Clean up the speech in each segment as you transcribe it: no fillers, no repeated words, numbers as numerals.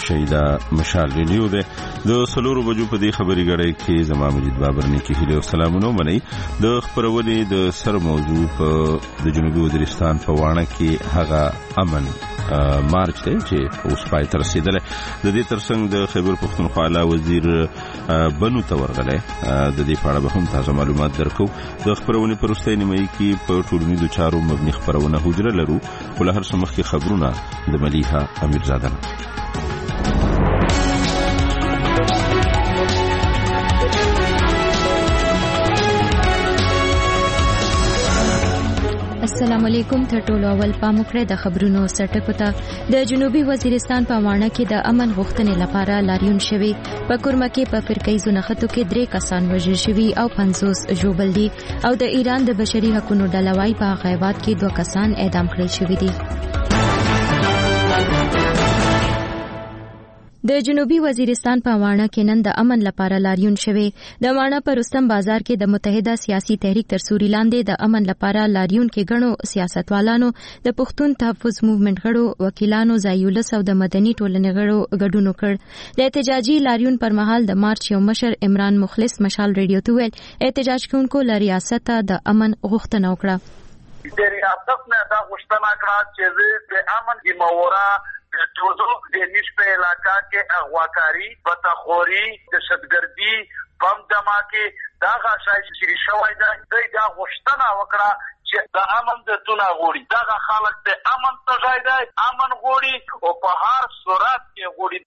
چې دا مشال ریډیو ده د سلورو بجو په دې خبري غړې کې زما مجید بابر نه کې هیله سلامونه منئ د خبرولې د سر موضوع په د جنوبي وزیرستان په وانه کې هغه امن مارچ ته چې اوس پای تر رسیدله د دې ترڅنګ د خیبر پختونخوا اعلی وزیر بنو تورغله د دې په اړه به هم تازه معلومات درکو د خبرونې پرسته نیمه کې په ټولنیزو چارو مبني خبرونه حجره لرو ول هر څه مخکې خبرونه د مليحه امیرزاده. السلام علیکم ته ټول اول پاموکړه د خبرونو سرټکو ته د جنوبي وزیرستان په وانه کې د امن غوښتنې لپاره لاریون شوی په کورمه کې په فرقې زنخته کې 3 کسان وژل شوی او 50 ژوبل دي او د ایران د بشري حقوقو ډلوای په غیبات کې 2 کسان اعدام کړل شوی دي. د جنوبي وزیرستان په وانه کې نن د امن لپاره لاریون شوی د وانه پر رستم بازار کې د متحده سیاسي تحریک تر سوري لاندې د امن لپاره لاریون کې غنو سیاستوالانو د پښتون تحفظ موومېنټ غړو وکیلانو زایولس او د مدني ټولنې غړو ګډون وکړ. د احتجاجي لاریون پر مهال د مارچ یو مشر عمران مخلص مشال ریډیو ته ویل احتجاج کوونکو له ریاست د امن غوښتنه وکړه. د ریاست نه دا غوښتنه کړه چې د امن د مورا توزو د نشپه علاقہ کې اغواکاری بتخوری دهشتګردي بم دماکي دا غشای شری شوی دا غوښتنه وکړه چې د امن د تونه غوړي دا خلک ته امن ته ځای دی امن غوړي او په هر صورت کې غوړي.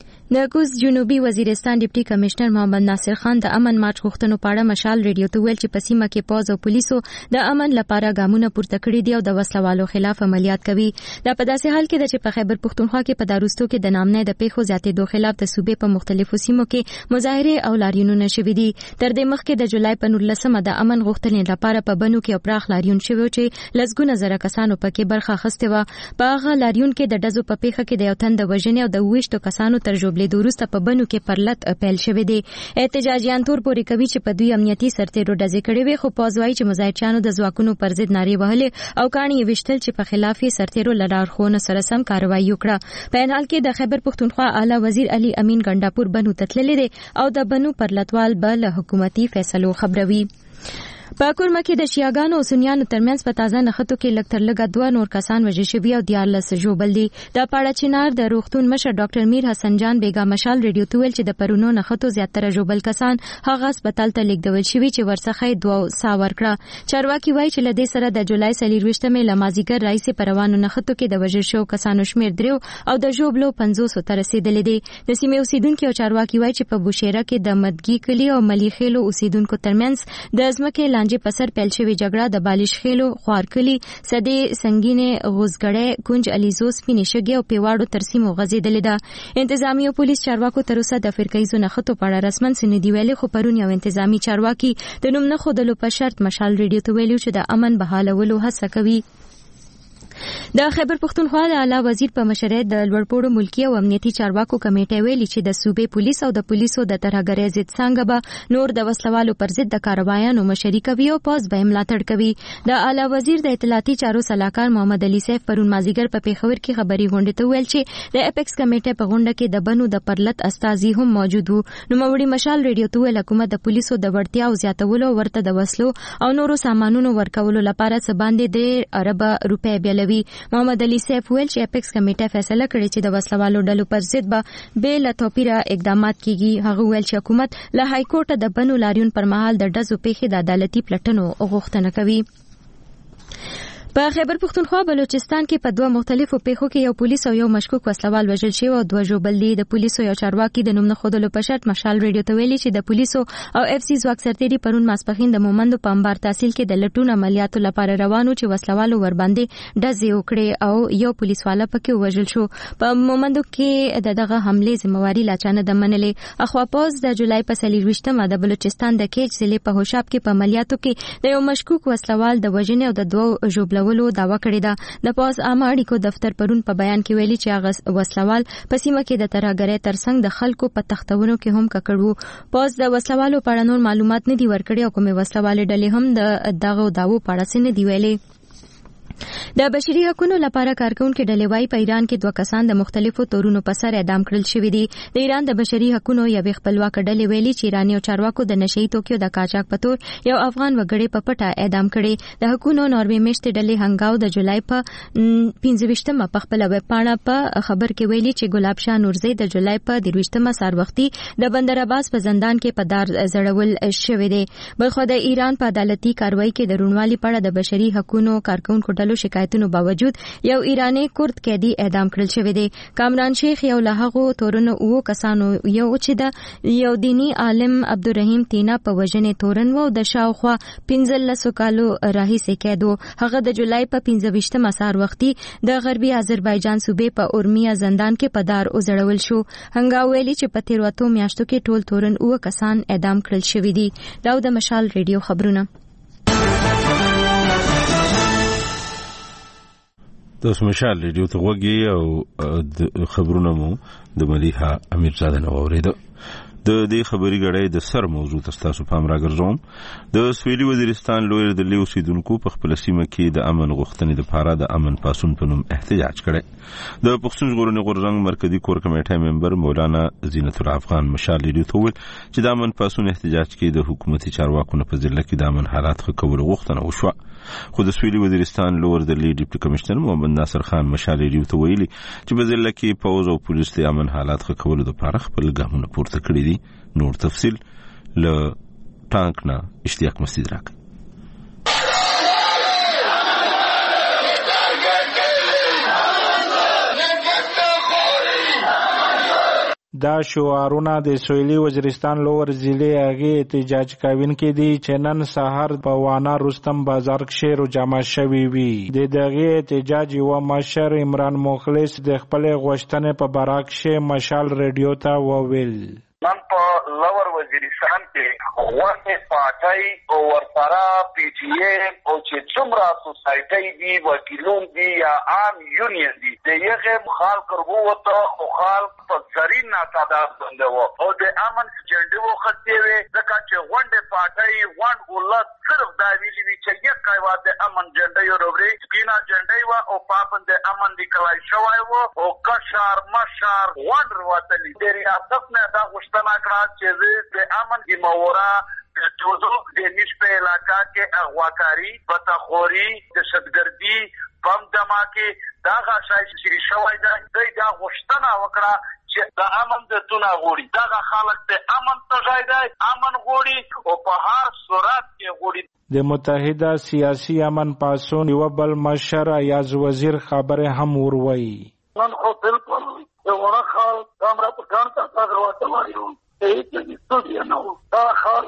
د کوز جنوبي وزیرستان ډیپټي کمشنر محمد ناصر خان د امن مارچ غوښتنو په اړه مشال ریډیو ته ویل چې په سیمه کې پوز او پولیسو د امن لپاره ګامونه پورته کړي دي او د وسلوالو خلاف عملیات کوي. دا په داسې حال کې چې په خیبر پختونخوا کې په داروستو کې د نامنه د پیښو زیاتېدو خلاف د صوبې په مختلفو سیمو کې مظاهره او لاریونونه شوي دي. تر دې مخکې د جولای په 19مه د امن غوښتنې لپاره په بنو کې پراخ لاریون شوی چې لسګونه زره کسانو پکې برخه اخیسته و. په هغه لاریون کې د ډزو په پیښه کې د یو تن د وژنې او د 20 کسانو تر ژوبلې وروسته په کې پرلط پیل شوی دی. احتجاجیان تور پوري کوي چې په دوی امنیتي سرتیرو ډزې کړې وي خو پوزوي چې مظاهرچیانو د ځواکونو پر ضد نارې وهلې او کاڼي وشتل چې په خلاف سرتیرو لارښوونه سره سم کاروایی وکړه. په حال کې د خیبر پختونخوا اعلی وزیر علي امین ګنڈاپور بنو تتللی دی او د بنو پرلطوال بل حکومتي فیصلو خبروي. په کورمه کې د شیعاګانو او سنیانو ترمنځ په تازه نښتو کې لږ تر لږه 2 نور کسان وژل شوي او 14 ژوبل دي. د پاړه چنار د روغتون مشر ډاکټر میر حسن جان بیگا مشال ریډیو ته ویل چې د پرونو نښتو زیاتره ژوبل کسان هغه هسپتال ته لیږدول شوي چې ورڅخه 2 سا ورکړه. چارواکي وایي چې لدې سره د جولای 24مې لمازیګر رئیس پروانو نښتو کې د وژل شو کسانو شمیر 3 او د ژوبلو 500 ته رسیدلی دی. د سیمې اوسیدونکو او چارواکي وایي چې په بوشهره کې د مدګي کلی او ملیخېلو اوسیدونکو ترمنځ د ځمکې لانجې په سر پیل شوی جګړه د بالشخېلو خوارکلی سدې سنگینه غوزګړې کونج الیزو سپینې شګې او پیواړو ترسیمو غزیدلې ده. انتظامی او پولیس چارواکو تر اوسه د فرقې زنخته په اړه رسمن سندې ویلي خو پرون یو انتظامی چارواکي د نوم نه خودلو په شرط مشال ریډیو ته ویلو چې د امن بحالولو هڅه کوي. د خیبر پختونخوا د اعلی وزیر په مشرۍ د لوړپوړو ملکی او امنیتي چارواکو کمیټه ویلي چې د صوبې پولیس او د پولیسو د ترهګرۍ ضد څنګه به نور د وسلوالو پر ضد د کاروایانو مشري کوي او پاس به ملاتړ کوي. د اعلی وزیر د اطلاعاتي چارو سلاکار محمد علي سیف پرون مازیګر په پیښور کې خبري غونډه ته ویل چې د اپیکس کمیټه په غونډه کې د بنو د پرلط استازي هم موجود وو. نو موري مشال ریډیو ته ویل حکومت د پولیسو د وړتیا او زیاتولو ورته د وسلو او نورو سامانونو ورکولو لپاره څه باندې 3 ارب روپۍ بیلوي. محمد علي سیف ویل چې اپیکس کمیټه فیصله کړې چې د وسلوالو ډلو پر ضد به بې له توپیره اقدامات کیږي. هغه ویل چې حکومت له های کورټ د بنو لاریون پر مهال د ډزو پیښې د عدالتي پلټنو غوښتنه کوي. په خیبر پختونخوا بلوچستان کې په 2 مختلفو پیښو کې یو پولیس او یو مشکوک وسلوال وژل شوی او 2 ژوبل دي. د پولیسو یو چارواکي د نوم نه خودلو په شرط مشال ریډیو ته ویلي چې د پولیسو او اف سی ځواک سرتیري پرون ماسپخین د مومندو په انبار تحصیل کې د لټون عملیاتو لپاره روانو چې وسلوالو ور باندې ډزې وکړې او یو پولیسواله پکې وژل شو. په مومندو کې دغه حمله ذمہواری لا چانه د منلې. اخواپوز د جولای په 24مه د بلوچستان د کیچ ضلع په هوشاب کې په عملیاتو کې د یو مشکوک وسلوال د وژنې او د 2 ژوبلو دعوا کړې ده. د پاس عامه اړیکو دفتر پرون په بیان کې ویلي چې هغه وسلوال په سیمه کې د ترهګرۍ ترڅنګ د خلکو په تختونو کې هم ککړ وو. پاس د وسلوالو په اړه نور معلومات نه دي ورکړي او کومې وسلوالې ډلې هم د دغه داوو په اړه څه نه دي ویلي. د بشري حقوقو لپاره کارکونکو ډلې وايي په ایران کې 2 کسان د مختلفو تورونو په سر اعدام کړل شوي دي. د ایران د بشري حقوقو یو خپلواک ډلې ویلي چې ایرانی او چارواکو د نشئی توکیو د قاچاق په تور یو افغان وګړي په پټه اعدام کړي. د حقوقو نوروي میشتې ډلې هنګاو د جولای په 25مه په خپل ویب پاڼه په خبر کې ویلي چې ګلاب شاه نورزی د جولای په 23مه سار وختي د بندر عباس په زندان کې په دار زړول شوی دی. بلخو د ایران په عدالتي کاروایی کې د رونوالي په اړه د بشري حقوقو کارکونکو ډلو شکایتونو باوجود یو ایرانی کورد قیدی اعدام کړل شوی دی. کامران شیخ یو له هغو تورن او کسانو یو چې د یو دینی عالم عبدالرحیم تینا په وژنې تورن وو د شاوخوا 15 کالو راهیسې قیدو. هغه د جولای په 25مه سار وختي د غربي آذربایجان صوبې په اورمیا زندان کې په دار وزړول شو. هنګاو ویلي چې په 13 میاشتو کې ټول تورن او کسان اعدام کړل شوی دي. دا د مشال ریډیو خبرونه. تاسو مشال ریډیو ته وګورئ او خبرونه مو د مليحه امیرزاده نو اوریدو. د دې خبري غړې د سر موضوع تاسو پام راګرځوم. د سویلي وزیرستان لوی د لیو سیدونکو په خپل سیمه کې د امن غوښتنې لپاره د امن پاسون په نوم احتجاج کړي. د پښتون ژغورنې غورځنګ مرکزی کور کمیټې ممبر مولانا زینت الله افغان مشال ریډیو ته ویل چې د امن پاسون احتجاج کې د حکومتي چارواکو په ځله کې د امن حالات ښه کول غوښتنه وشوه. خو د سویلي وزیرستان لوړ د ډیپټي کمشنر محمد ناصر خان مشال ریډیو ته ویلي چې په ځله کې پوز او پولیس د امن حالات ښه کول لپاره خپل ګامونه پورته کړي دي. نور تفصیل له ټانک نه اشتیاق مسجد راک. دا شعارونه د سویلي وزیرستان لوور ضلع هغه احتجاج کوونکي دي چې نن سهار په وانا رستم بازار کې رو جمع شوي وي. د دغه احتجاج یو مشر عمران مخلص د خپل غوښتنې په باره کې مشال ریډیو ته وویل. نن په لوور وزیرستان کې واسه پارټي او ورسره پی ټی ای او چې څومره سوسایټي دي وکیلون دي یا عام یونین دي د یغه مخال کربو وته او خال په زرین تعداد باندې وو او د امن جنډي وو خطي وي ځکه چې غونډه پارټي وان ولادت صرف دا ویلي وی چې یک کایوا د امن جنډي او روبري سکینا جنډي وا او پاپند امن دی کلای شوای وو او کشار مشار وان وروتلی د ریاست نه دا غشتنه کړه چې د امن دی مورا توزو د نشپه علاقہ کې اغواکاری بتخوري دهشتګردي بم دماکي دا غشای شری شوای دا غشتنه وکړه چې د امن د تونه غوړي دا خلک ته امن ته ځای دی امن غوړي او په هر صورت کې غوړي. د متحده سیاسي امن پاسون یو بل مشر ایاز وزیر خبره هم وروي. نن خو بالکل یو ورخال کامرا په ګان ته تاسو ورته وایو چې استودیو نو دا خال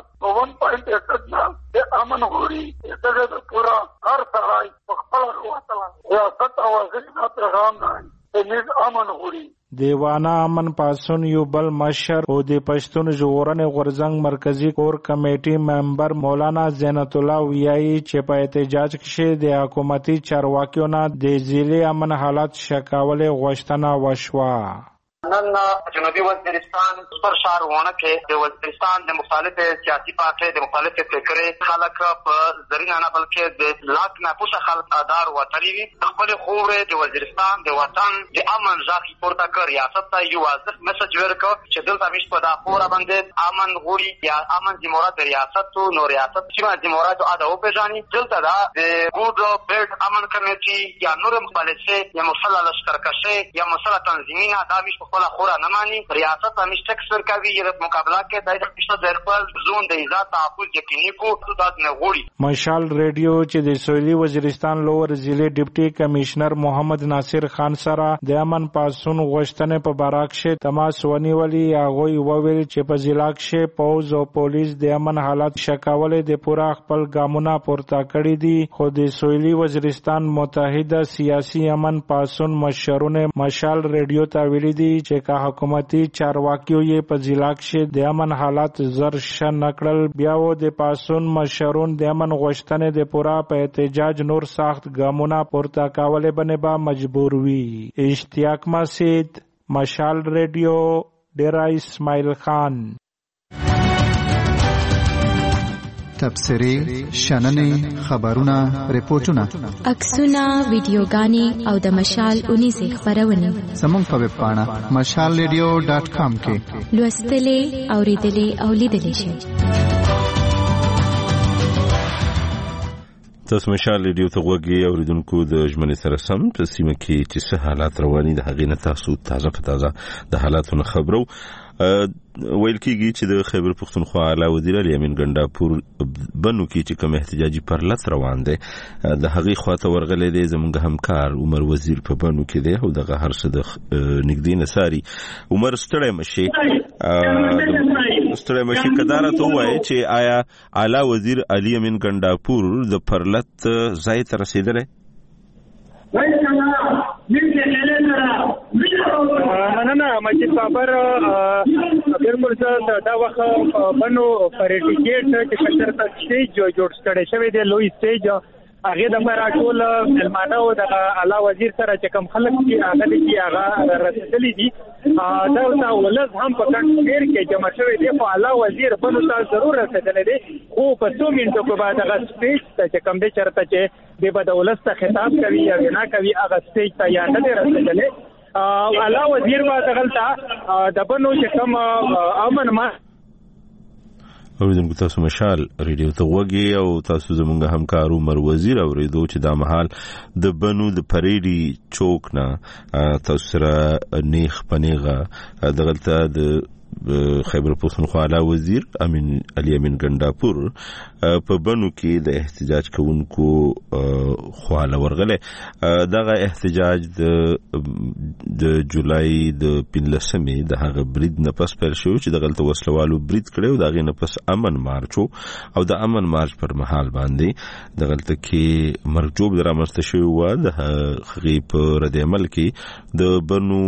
1.8 د امن غوړي دغه پورا هر ځای په خپل وطن یا ست اوازې نه پیغام دی د امن غوړي. دیوانا امن پاسون یو بل مشر او د پښتون ژغورنې غورځنګ مرکزی کور کمیټې ممبر مولانا زینت الله ویایي چې په احتجاج کې د حکومتي چارواکیو نه د ضلع امن حالات شکاولې غوښتنه وشوه. نن جنوبي وزیرستان پر شهر ونه کې د وزیرستان د مختلفو سیاسي پارټۍ د مختلفو فکرې خلک په زرینه نه بلکې د لاک نه پوښه خلک ادار وتلی وي. خپل خورې د وزیرستان د وطن د امن ځاخي پورته کړ ریاست ته یو واضح میسج ورکړ چې دلته مش په دا خبره باندې امن غوړي یا امن د مراد ریاست تو نو ریاست چې د مراد ادا او پېژاني دلته دا د ګود بیلټ امن کمیټي یا نور مخالفه یا مسله لشکرکشي یا مسله تنظیمینه دا مش خپل خورا نه مانی ریاست همیش ټیکس ورکوي د مقابله کې د پښتو د خپل زون د ایجاد تحفظ یقیني کو د نه غوړي. مشال ریډیو چې د سویلي وزیرستان لوور ضلع ډیپټي کمشنر محمد ناصر خان سره د امن پاسون غوښتنې په باره کې تماس ونیولي. هغه وویل چې په ضلع کې پوز او پولیس د امن حالات شکاولې د پورا خپل ګامونه پورته کړی دي. خو د سویلي وزیرستان متحده سیاسي امن پاسون مشرونه مشال ریډیو ته ویلي دي چې کا حکومتي چارواکیو یې په ضلع کې د امن حالات زر ش نکړل. بیا و د پاسون مشرون د امن غوښتنې د پورا په احتجاج نور سخت ګامونه پورته کولې باندې به مجبور وي. اشتیاق مسجد مشال ریډیو ډیرا اسماعیل خان. تبصرې شننې خبرونه ریپورتونه عکسونه ویډیوګانې او د مشال 19 خبرونه زموږ په ویب پاڼه mashalradio.com کې لوستلې اوریدلې او لیدلې شئ. تاسو مشال ریډیو ته غوږی اوریدونکو د ژمنې سره سم په سیمه کې چې څه حالات رواني د هغې نه تاسو تازه په تازه د حالاتو خبرو. ویل کېږي چې د خیبر پښتونخوا اعلی وزیر علي امین ګنډاپور بنو کې چې کوم احتجاجي پرلط روان دی د هغې خواته ورغلی دی. زموږ همکار عمر وزیر په بنو کې دی او دغه هر څه د نږدې نساري. عمر ستړی مشي که دا راته ووایې چې آیا اعلی وزیر علي امین ګنډاپور د پرلط ځای ته رسېدلی؟ مننه مجید بابر. بالکل دا وخت بنو پریټیکټ چې کچرته سټیج جوړ کړی شوی دی، لوی سټیج هغه د ټول ملمانه او د اعلی وزیر سره چې کوم خلک چې هغه رسېدلي دي دا ولز هم په کانټیر کې جمع شوی دی. خو اعلی وزیر بنو ته ضرور رسېدلی دی، خو په 2 منټو کې بعد هغه سټیج ته چې کوم دی چرته چې د بدولت ته خطاب کوي یا وینا کوي هغه سټیج ته یا نه دی رسېدلی. اعلی وزیر با دغلطه د بنو چې کوم امن ما اوریدونکو تاسو مشال ریډیو ته غوږی او تاسو زموږ همکار عمر وزیر اوریدو چې دا مهال د بنو د پریډي چوک نه تاسو سره نیخ پنیغه دغلطه د خیبر پښتونخوا اعلی وزیر علي امین ګنډاپور په بنو کې د احتجاج کوونکو خواله ورغله. دغه احتجاج د جولای د 15مې د هغه برید نه پس پیل شو چې دغه وسلوالو برید کړو. دغه نه پس امن مارچ او د امن مارچ پر مهال باندې دغه کې مرجوب درامسته شو و د هغې په رد عمل کې د بنو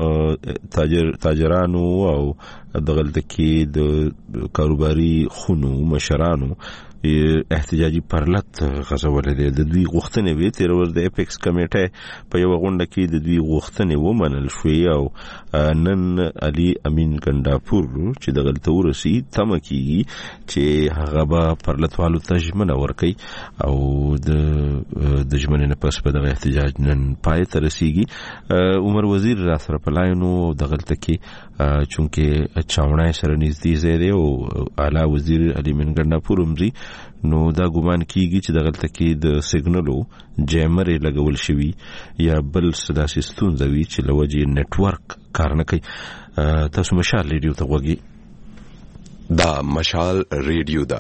تاجرانو او دغلته کې د کاروباري خونو مشرانو احتجاجي پرلط غځولې دي. د دوی غوښتنې وې تیر ورځ د اپیکس کمیټه په یو غونډه کې د دوی غوښتنې ومنل شوې او نن علي امین ګنډاپور چې دغلته ورسي تمه کیږي چې هغه به پرلطوالو ته ژمنه ورکړي او د ژمنې نه پس په دغه احتجاج نن پای ته رسیږي. عمر وزیر را سره په لاینو دغلته کې چونکه چاونای سره نږدې ځای دی او اعلی وزیر علي امین ګنډاپور عمري نو دا ګومان کیږي چې دغلته کې د سیګنلو جیمرې لګول شوي یا بل داسې ستونزه وي چې له وجې نیټورک کار نه کوي. تاسو مشال ریډیو ته غوږی. دا مشال ریډیو ده.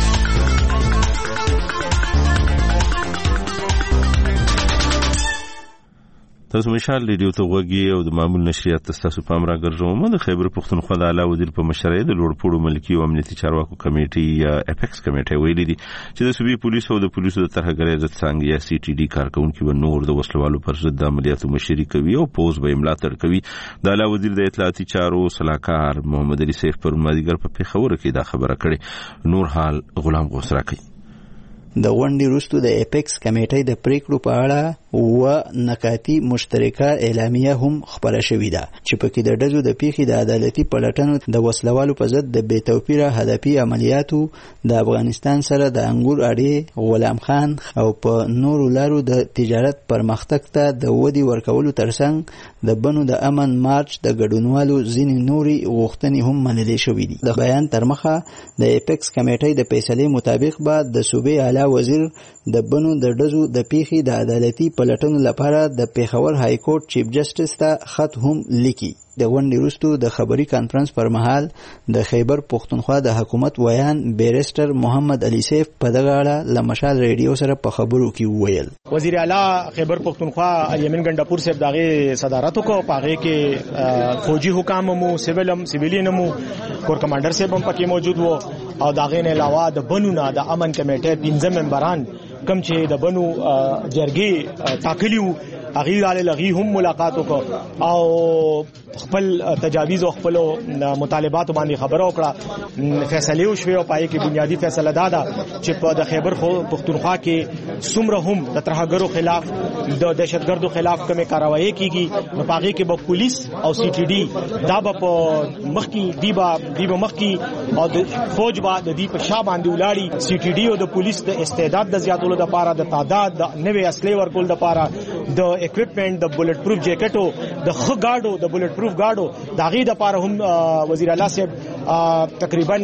تاسو مشال ریډیو ته غوږی او د معمول نشریات تاسو پام راګرځوم. د خیبر پښتونخوا د اعلی وزیر په مشرۍ د لوړپوړو ملکی او امنیتي چارواکو کمیټې یا اپیکس کمیټه ویلي دي چې د صوبې پولیسو او د پولیسو د ترهګرۍ ضد څانګې یا سی ټي ډي کارکونکو به نور د وسلوالو پر ضد د عملیاتو مشري کوي او پوز به ملاتړ کوي. د اعلی وزیر د اطلاعاتي چارو صلاحکار محمد علي سیف پر مازیګر په پیښور کې دا خبره کړې. نور حال غلام غوسرا کوي. د غونډې وروسته د اپیکس کمیټې د پریکړو په اړه و نکاتی مشترکه اعلامیه هم خبره شوې ده چې پکې د ډزو د پیښې د عدالتي پلټنو د وسلوالو په ضد د بې توپیره هدفي عملیاتو د افغانستان سره د انګور اړې غلام خان او په نورو لارو د تجارت پرمختګ ته د ودې ورکولو ترڅنګ د بنو د امن مارچ د ګډونوالو ځینې نوري غوښتنې هم منلې شوې دي. د بیان تر مخه د اپیکس کمیټې د فیصلې مطابق به د صوبې اعلی وزیر د بنو د ډزو د پیښې د عدالتي پلټنو لپاره د پیښور های کورټ چیف جسټس ته خط هم لیکي. د غونډې وروسته د خبري کانفرنس پر مهال د خیبر پښتونخوا د حکومت ویان بیرسټر محمد علي سیف په دغه اړه له مشال ریډیو سره په خبرو کې وویل. وزیر اعلی خیبر پښتونخوا علي امین ګنډاپور صاحب دغه صدارت وکړ. پاغه کې فوجي حکام مو سیویلین مو کور کمانډر صاحب هم پکې موجود وو او دغه نه علاوه د بنو نه د امن کمیټې 15 ممبران کم چې د بنو جرګې ټاکلیو هغه لغي هم ملاقات وکړ او خپل تجاویز او خپل مطالبات باندې خبرو کړه. فیصله وشوه او پای کې بنیادی فیصله دادا چې په د خیبر پختونخوا کې څومره هم د ترهګرو خلاف د دهشتګردو خلاف کومه کاروایی کیږي نو پاغي کې به پولیس او سی ټي ډي دا په مخکي دیبا مخکي او د فوج با د دی په شا باندې ولاړی. سی ټي ډي او د پولیس د استعداد د زیاتولو لپاره د تعداد د نوې اصلي ورکول لپاره د اکوپمنٹ د بولټ پروف جیکټو د خ گاډو د بولټ پروف گاډو د غي د لپاره هم وزیر اعلی صاحب تقریبا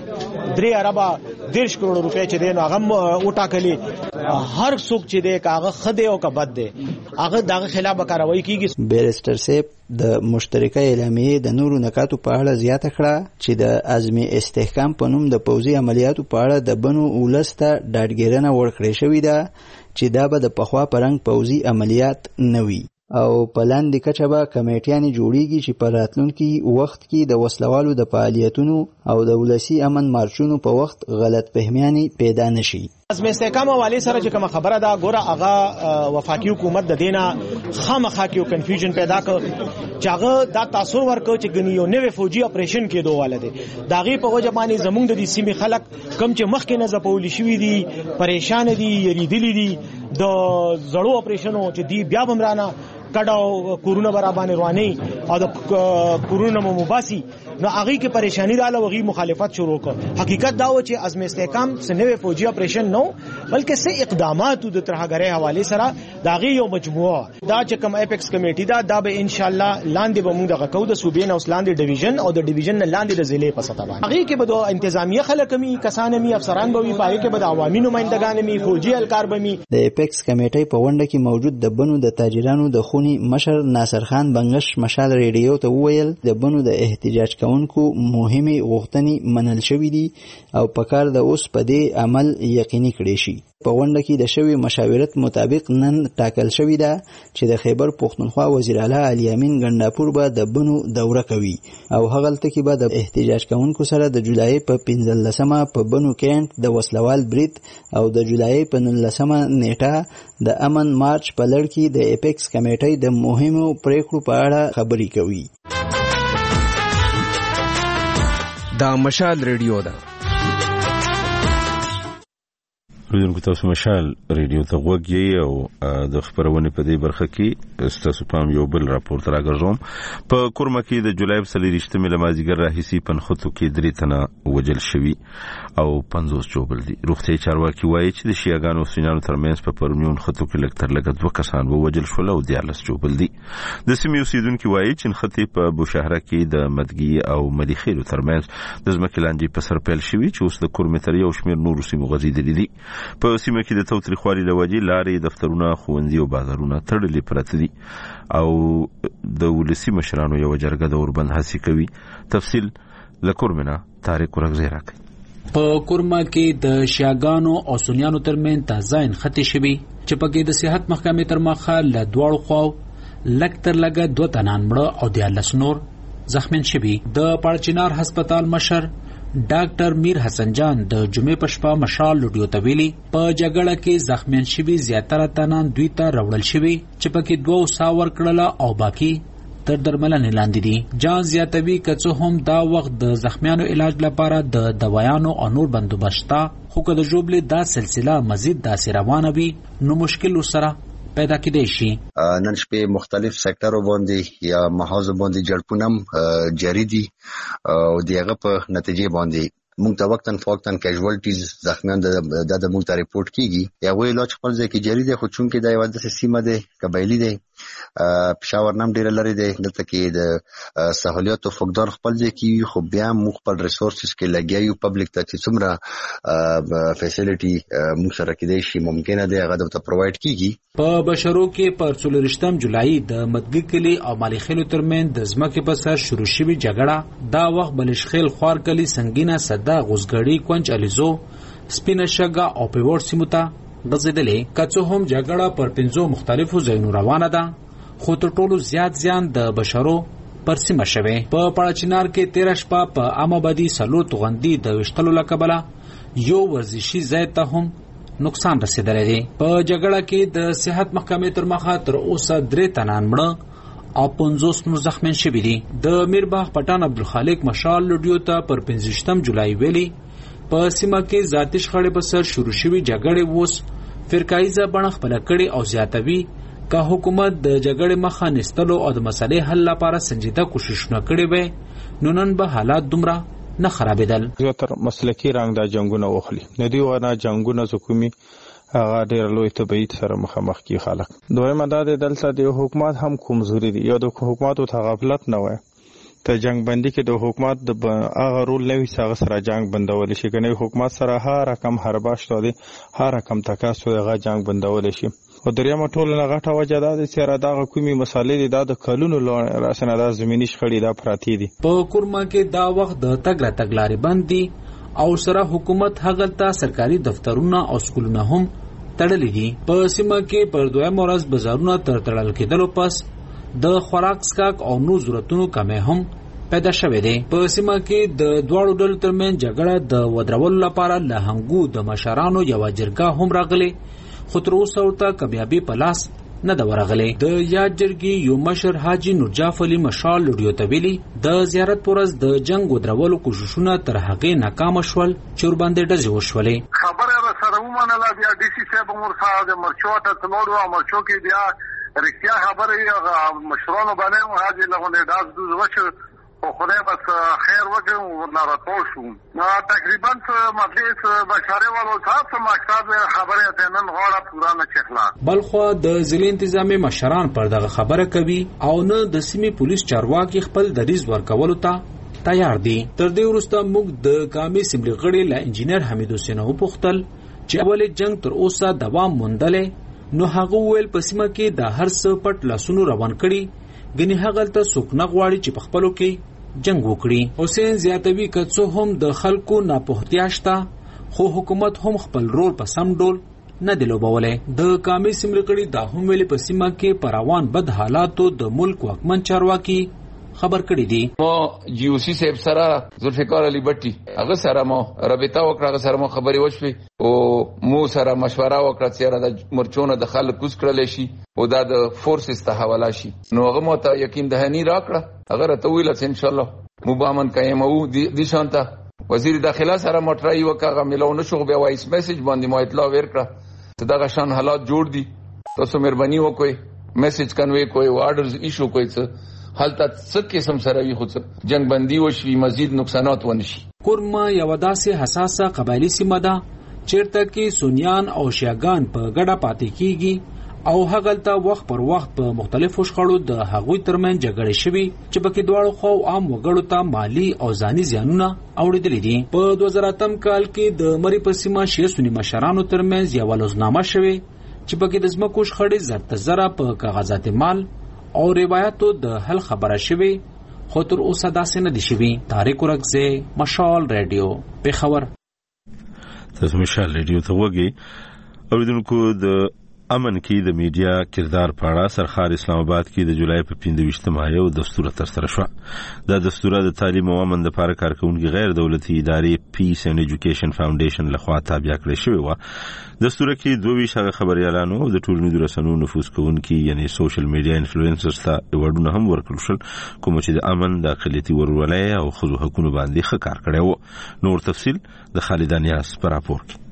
3 اربه 10 کروڑ روپے چې دین هغه وټاکلي. هر څوک چې دی کاغه خده او کبد دی هغه دغه خلاف کاروایی کیږي. بیرستر صاحب د مشترکه اعلامیه د نورو نکاتو په اړه زیاته کړه چې د عزمي استحکام په نوم د پوځي عملیاتو په اړه د بنو ولسته ډاډګیرنه ورکړې شوې ده چې دا به د پخوا پرنګ پوځي عملیات نه وي او په لاندې کچه به کمیټیانې جوړیږي چې په راتلونکي وخت کې د وسلوالو د فعالیتونو او د ولسي امن مارچونو په وخت غلط فهمیانې پیدا نشي. عزم استحکام حواله سره چې کوم خبره ده ګوره هغه وفاقي حکومت د دینه خامخا کیو کنفیوژن پیدا کړ چې هغه دا تاثیر ورکړ چې غنیو نوې فوجي اپریشن کې دوه والده داغي په وجه باندې زمونږ د سیمې خلک کم چې مخکې نه زپول شي دي پریشان دي یریدلی دي د زړو اپریشنو چې دی بیا بمرانه کډاو کورونا برابر رواني او د کورونا مباسي نو هغه کې پریشانی رااله وغي مخالفت شروع کړ. حقیقت دا و چې عزم استحکام سنوي فوجي اپریشن نو بلکې سه اقدامات د ترهګرۍ حواله سره داغي یو مجموعه دا چې کوم اپیکس کمیټي دا به ان شاء الله لاندې به موږ دغه کو د صوبې نو لاندې ډیویژن او د ډیویژن نه لاندې د ضلع په سطح باندې هغه کې به د انتظامیه خلک می کسان می افسران به وي پای کې به د عوامي نمائندگان می فوجي اهلکار به می. د اپیکس کمیټي په ونده کې موجود د بنو د تاجرانو د خوني مشر ناصر خان بنگش مشال ریډیو ته وویل د بنو د احتجاج کوونکو مهمه غوښتنې منل شوې دي او په کار د اوس په دې عمل یقیني کړي شي. په ونده کې د شوی مشاورت مطابق نن ټاکل شوی ده چې د خیبر پختونخوا وزیر اعلی علي امین ګنداپور به د بنو دوره کوي او هغلته کې به د احتجاج کوونکو سره د جولای په 15مه په بنو کینټ د وسلوال برید او د جولای په 19مه نیټه د امن مارچ په لړ کې د اپیکس کمیټې د مهمو پریکړو په اړه خبري کوي. دا مشال ریډیو ده. ورته تاسو مشال ریډیو ته وګورئ او د خبرونه په دې برخه کې تاسو پام یو بل راپور راګرځوم. په کورما کې د جولای په 23مه لمازیګر راهیسي پنخوتو کې 3 تنه وجل شوي او 50 جوړل دي. روغتي چارواکي وایي چې د شیعاګانو سنانو ترمنځ په پرمیون خطو کې لکتر لګ 2 کسان وجل شول او 14 جوړل دي. د سیمې اوسیدونکو وایي چې خطي په بوشهره کې د مدګي او مدیخیلو ترمنځ د ځمکلانجي په سر پیل شوي چې اوس د کورمتر یو شمیر نور سیمو غزیدلې دي. په سیمه کې د توتریخوالي لوجې لارې دفترونه خوندي او بازارونه تړلې پراته دي او د ولسی مشرانو یو جرګه د اوربند هڅه کوي. تفصیل لکورمنا طارق ورغزی راکړي. په کورما کې د شیعاګانو او سنیانو ترمن تازه خطي شوي چې پکې د صحت محکمې تر مخه ل دوړو خو لکتر لګه 2 تنان مړه او د لسنور زخمین شوي. د پړچینار هسپتال مشر ډاکټر میر حسن جان د جمعې په شپه مشال لوډیو ته ویلي په جګړه کې زخمیان شوي زیاتره تنان دوی ته راوړل شوي چې پکې 2 ساور کړل او باقی تر درملنې لاندې دي. جان زیاتوي که هم دا وخت د زخمیانو علاج لپاره د دوایانو او نور بندوبست خو که د جوړبلې دا سلسله مزید داسې روانه وي نو مشکل سره پیدا کېدای شي. نن شپې مختلف سکتورو باندې یا محاذ باندې جړپونم جاری دي او دغه په نتیجې باندې موږ ته وقتاً کیژوالټیز زخمیان د موږ ته ریپورت کیږي. یا وی علاج خپل ځای کې جاری دي خو چون کې دا یو د سیمه ده قبایلی ده پېښور نام ډیر لري ده دلته کې د سہولیات او فقدان خپل ځای کې خو بیا موږ خپل ریسورسز کې لګیایو پبلک ته چې څومره فیسیلیټي موږ سره کېدای شي ممکنه ده هغه ته پرووايډ کیږي. په بشرو کې پر 14 جولای د مدګي کلی او مالیخیلو ترمن د ځمکې په سر شروع شوی جګړه دا وخت بلشخیل خوار کلی سنگینه صدا غوزګړی کونج الیزو سپینه شګه او پیور سیموتا غزیدلې کڅو هم جګړه پر 5 مختلفو ځایونو روانه ده خو تر ټولو زیات زیان د بشرو پر سیمه شوه. په پړچینار کې 13 شپه په امابادي سلو توغندي د وشتلو لکبله یو ورزشي ځای ته هم نقصان رسیدلی دی. په جګړه کې د صحت محکمې تر مخه تر اوسه 3 تنان مړه او 50 نور زخمیان شوي دي. د میرباغ پټان عبدالخالق مشال لډیو ته پر 15 جولای ویلي په سیمه کې ذاتي شخړې په سر شروع شوي جګړې اوس فرقایزه بڼه خپله کړې او زیاتوي که حکومت د جګړې مخه نیستلو او د مسلې حل لپاره سنجیده کوششونه کړي وي نو نن به حالات دومره نه خرابېدل. زیاتره مسلکي رنګ دا جنگونه وخلي نه دی ونه جنگونه حکومي هغه ډېر لوی تبعید سره مخامخ کی خلک. دویمه دا د دلته د حکومت هم کمزوري دی یا د حکومت ته غفلت نه وای ته جنگ بندي کې د حکومت د هغه رول نه وي چې سره جنگ بندول شي کنه حکومت سره هر رقم هرباش دی هر رقم تکاسو هغه جنگ بندول شي او دریمه ټول نه غټه وجه ده چې را دغه کومي مسالې د کلونو راسنه د زمینی شخړې د پراتی دي. په کورما کې دا وخت د تګ را تګ لارې بندي او سره حکومت هغلته سرکاري دفترونه او سکولونه هم تړلې دي. په سیمه کې پر دویم ورځ بازارونه تړل کېدلو پس د خوراک سکاک او نور ضرورتونو کمی هم پیدا شوه دی. په سیمه کې د دواړو ډلو ترمنځ جګړه د ودرولو لپاره له هنګو د مشرانو یو جرګه هم راغلی خو تر اوسه ورته کامیابي په لاس نه ده ورغلی. د یاد جرګې یو مشر حاجي نورجاف علي مشال لډیو ته ویلي د زیارت پر ورځ د جنگ ودرولو کوششونه تر هغې ناکامه شول چې ورباندې ډزې وشولې. خبره سره ومنله بیا ډي سي صاحب ورسره د مرچو ته تللو او مرچو کې بیا رښتیا خبرې مشرانو باندې حاجي لغونې ډاز دوز وشو او خدای بس خیر وکړي ورنه راټول شو. تقریبا مجلس بشاري والو صاحب مقصد خبره ته نن غواړه پورا نه چخلا. بلخو د ضلع انتظامی مشران پر دغه خبره کوي او نه د سیمې پولیس چارواکي خپل دریځ ورکولو ته تیار دي. تر دې وروسته موږ د قومي اسمبلی غړي له انجینر حمید حسین وپوښتل چې اول جنگ تر اوسه دوام موندلې نو هغه ویل په سیمه کې د هر څه پټ لاسونو روان کړي ګنې هغلته څوک نه غواړي چې په خپلو کې جنگ وکړي. حسین زیاتوي که څه هم د خلکو ناپوهتیا شته خو حکومت هم خپل رول په سم ډول نه دی لوبولی. د قومي اسمبلی غړي دا هم ویلي په سیمه کې په روان بد حالاتو د ملک واکمن چارواکي خبر کړی دي. مو جی او سی صاحب سره ذوالفقار علي بټي هغه سره مو رابطه وکړه هغه سره مو خبرې وشوي او مو سره مشوره وکړه چې د مرچونه د خلک کوس کړل شي او دا د فورسز ته حواله شي. نو هغه مو ته یقین دهنی راکړه هغه ته ویل چې ان شاء الله مو به امن قائم وو دي شانته وزیر داخله سره موټرای وکړه ملو نشو بیا وایس میسج باندې مو اطلاع ورکړه چې دا شان حالات جوړ دي تاسو مهرباني وکړئ میسج کنوي کوئی آرډرز ایشو کوئی څه حالت څه قسم سره وي خو جنگ بندي وشي مزید نقصانات ونشي. کورما یو داسې حساسه قبایلی سیمه ده چیرته کې سونیان او شیعاګان په ګډه پاتې کیږي او هغلته وخت پر وخت په مختلفو شخړو د هغوی ترمنځ جګړې شوي چې پکې دواړو خو عام وګړو ته مالی او ځاني زیانونه اوریدلي دي. په 2008 کال کې د مری په سیمه شیعه سنی مشرانو ترمنځ یو لوزنامه شوې چې پکې د ځمکو شخړې زر زره په کاغذات مال او روایتو د حل خبره شوی خو تر اوسه داسې نه دي شوي. طارق ورکزی مشال ریډیو پیښور. تاسو مشال ریډیو ته وګورئ اوریدونکو د امن کې د میډیا کردار په اړه سرخار اسلام آباد کې د جولای په 15 یو دستور تر سره شو. دا دستور د تعلیم او امن لپاره کارکونکو غیر دولتي ادارې پیس اینڈ ایجوکیشن فاونډیشن لخوا تابع کړی شوی و. دستور کې 22 خبريالانو د ټولنیزو رسنیو نفوذ کوونکي یعنی سوشل میډیا انفلوئنسرز ته وړونه هم ورکړل شول کوم چې د امن د اقلیتي ورولۍ او خزو حقوقو باندې ښه کار کړی و. نور تفصيل د خالدانیاس پر راپور کې.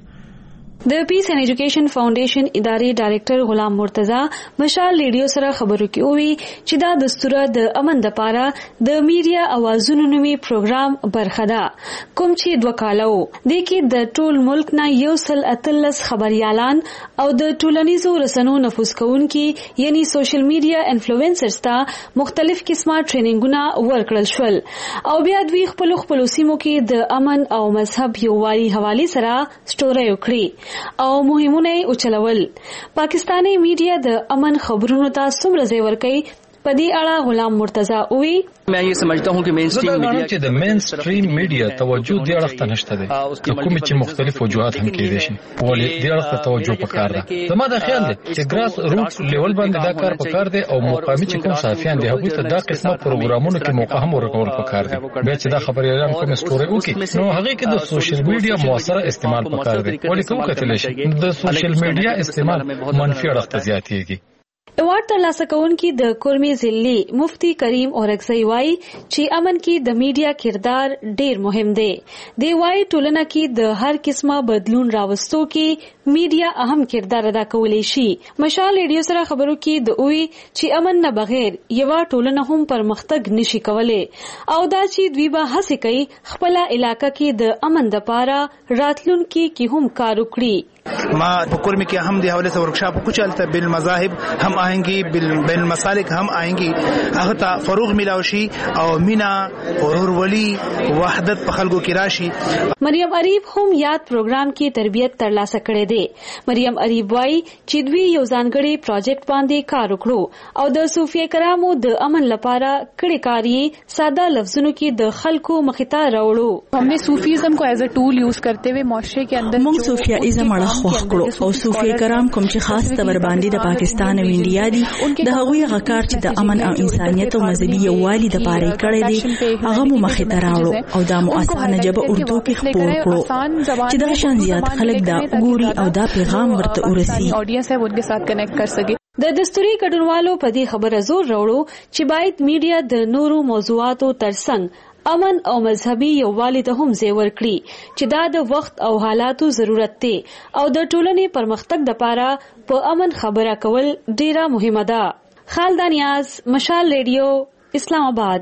د پیس اینڈ ایجوکیشن فاونډیشن ادارې ډایریکټر غلام مرتضی مشال ریډیو سره خبرو کې وی چې دا دستور د امن لپاره د میډیا اوازونو نومي پروګرام برخه ده کوم چې 2 کالو د کې د ټول ملک نه 113 خبريالان او د ټولنیزو رسنیو نفوذ کوونکي یعنی سوشل میډیا انفلوئنسرز ته مختلف قسمه ټریننګونه ورکړل شول او بیا دوی خپل سیمو کې د امن او مذهب یووالي حواله سره سټوري وکړي او مهمونه اوچلول. پاکستانی میډیا د امن خبرونو ته څومره ځای ورکوي په دې اړه غلام مرتضی وی मैं ये समझता हूं कि मेन स्ट्रीम मीडिया چې د مین سټریم میډیا توجه دې اړخ ته نشته ده کوم چې مختلف وجوهات هم کېدي شي ولې دې اړخ ته توجه پکار ده. زما دا خیال دی چې ګراس روټ لیول باندې دا کار پکار دی او مقامي چې کوم صحافیان دي هغه ته دا قسمه پروګرامونو کې موقع هم ورکول پکار دي. بیا چې دا خبري اعلان کوم سټوري وکي نو هغه کې د سوشل میډیا موثره استعمال پکار دی ولې کوم کتل شي د سوشل میډیا استعمال منفي اړخ ته زیاتېږي. ایوارډ ترلاسه کوونکي د کورمي ضلع مفتی کریم اورکزئی وایي چې امن کې د میډیا کردار ډیر مهم دی. دی وایي ټولنه کې د هر قسمه بدلون راوستو کې میډیا اهم کردار ادا کولی شي. مشال ریډیو سره خبرو کې د اوی چې امن نه بغیر یو ټولنه هم پرمختګ نشي کولای او دا چې دوی به هڅه کوي خپل علاقې کې د امن لپاره راتلونکي کې هم کار وکړي. ما بکر में किया हम दिहावले से वर्कशॉप को चलता बिल मज़ाहिब हम आएंगे बिल मसालिक हम आएंगे अगता फरूग मिलावशी और मीना और वली वहदत पखलगो की राशि. مریم اریب هم یاد پروګرام کې تربیت ترلاسه کړې ده. مریم اریب وايي چې دوی یو ځانګړي پروجیکټ باندې کار وکړو او د صوفیه کرامو د امن لپاره کړي کاری ساده لفظونو کې د خلکو مخته راوړو. हमने सूफीज़म को एज अ टूल यूज करते हुए معاشره کې اندر موږ صوفیایزم اړه خوښ کړو او صوفیه کرام کوم چې خاص تور باندې د پاکستان او انډیا دي د هغوی غکار چې د امن او انسانيت او مذهبي یووالي د پاره کړی دي هغه مو مخې ته راوړو او دا مو اسانه جبه اردو کې خپور کړو چې دا شان زیات خلک دا ګوري او دا پیغام ورته ورسي اډینس ہے ان کے ساتھ کنیکٹ کر سکے. د دستوري ګډونوالو په دې خبره زور راوړو چې باید میډیا د نورو موضوعاتو ترڅنګ امن او مذهبي یووالي ته هم ځای ورکړي چې دا د وخت او حالاتو ضرورت دی او د ټولنې پرمختګ لپاره په امن خبره کول ډیره مهمه ده. خالد نیاز، مشال ریډیو، اسلام آباد.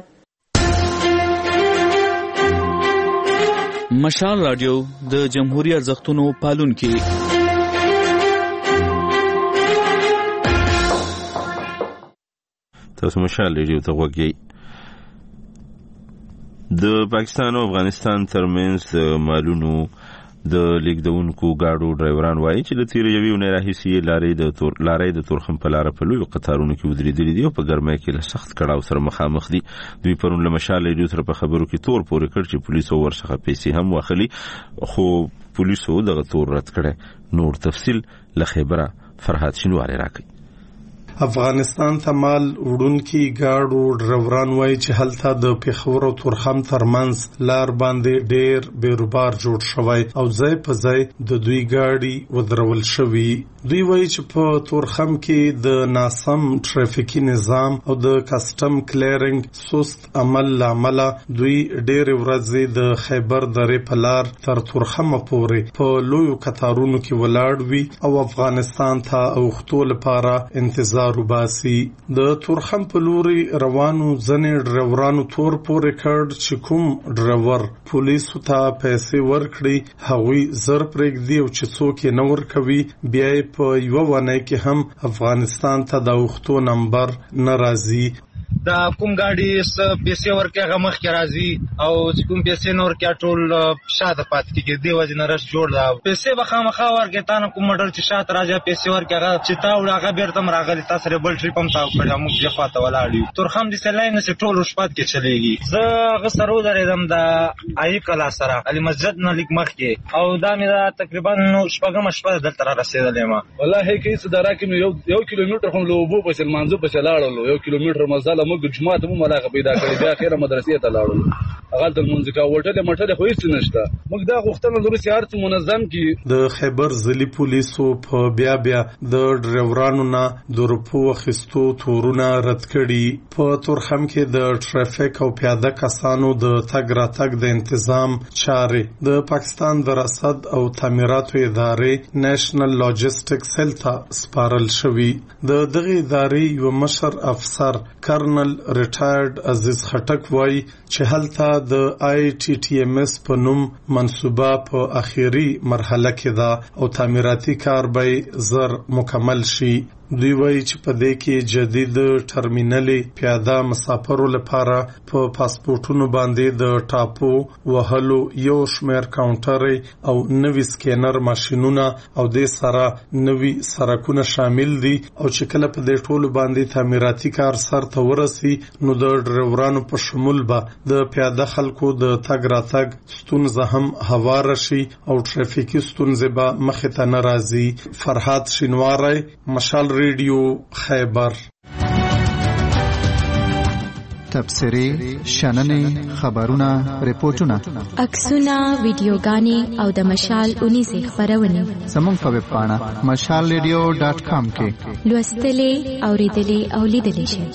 مشال رادیو د جمهوریت ارزښتونو پالونکي. تاسو مشال ریډیو ته وګورئ. د پاکستان او افغانستان ترمنځ مالونو د لیکدونکو گاډو ډرایوران وایي چې د تیر یوې اونۍ راهیسې لارې د تورخم په لاره په لویو قطارونو کې ودرېدلې دي او په ګرمۍ کې له سخت کړاو سره مخامخ دي. دوی پرون له مشال ریډیو سره په خبرو کې تور پورې کړ چې پولیسو ورڅخه پیسې هم واخلي خو پولیسو دغه تور رد کړی. نور تفصیل له خیبره فرحات شینواری راکړي. افغانستان ته مال وړونکي گاډو ډرایوران وایي چې هلته د پیښور او تورخم ترمنځ لار باندې ډېر بیروبار جوړ شوی او ځای په ځای د دوی گاډي ودرول شوي. دوی وایي چې په تورخم کې د ناسم ټریفیکي نظام او د کسټم کلیرنګ سست عمل لامل دوی ډېر ورځې د خیبر درې په لار تر تورخم پورې په لویو قطارونو کې ولاړ وي او افغانستان ته اوختو لپاره انتظار روباسي. د تورخم په لوري روانو ځنې ډرایورانو تور پورې کړ چې کوم ډرایور پولیسو ته پیسې ورکړي هغوی زر پرېږدي او چې څوک یې نه ورکوي بیا یې په یوه ونۍ کې هم افغانستان ته د اوښتو نمبر نه راځي. دا کوم ګاډي پیسې ورکړي هغه مخکې راځي او چې کوم پیسې نه ورکړي ټول شاته پاتې کېږي. دې وجې نه رش جوړ ده. پیسې به خامخا ورکړي تا نه کوم موټر چې شاته راځي پیسې ورکړي هغه چې تا وړه هغه بیرته هم راغلی تا سره بل ټریپ هم تاو کړی موږ دې خواته ولاړ یو. تورخم داسې لاین نسې ټول شپات کې چلېږي. زه هغه سره ودرېدم د آیي کلا سره علي مسجد نه لږ مخکې او دا مې دا تقریبا شپږمه شپه دلته را رسېدلی یم. والله که هېڅ دره کې مې یو کیلومتر خو له اوبو پسې لمانځه پسې لاړلو. یو کیلومتر مزله موږ جومات مو ملاقه پیدا کړې بیا اخیره مدرسې ته لاړو. هغه د لمونځ کا وټلې مټلې خو هیڅ نشته. موږ دا غوښتنه لرو چې هر څه منظم کړي. د خیبر ضلعي پولیسو په بیا د ډرایورانو نه د روپو اخیستو تورونه رد کړي. په تورخم کې د ټرافیک او پیاده کسانو د تګ راتګ د انتظام چارې د پاکستان د رصد او تعمیراتو ادارې نېشنل لاجستیک سیل ته سپارل شوي. د دغه ادارې یو مشر افسر کرنل ریټایرډ عزیز خټک وایي چې هلته د آی ټي ټي ایم اس په نوم منصوبه په اخیری مرحله کې ده او تعمیراتي کار به زر مکمل شي. دوی وایي چې په دې کې جدید ټرمینلې پیاده مسافرو لپاره په پاسپورتونو باندې د ټاپو وهلو یو شمیر کاونټر او نوي سکینر ماشینونه او د سره نوي سرکونه شامل دي او چې کله په دې ټولو باندې تعمیراتي کار سر ته ورسي نو د ډرایورانو په شمول به د پیاده خلکو د تګ راتګ ستونزه هم هوار شي او ټریفیکي ستونزې به مخې ته نه راځي. فرحات شینواری، مشال ریډیو، خیبر. تبصرې، شننې، خبرونه، ریپورتونه، عکسونه، ویډیوګانې او د مشال 19 خبرونه زموږ په ویب پاڼه mashalradio.com کې لوستلې، اوریدلې او لیدلې شئ.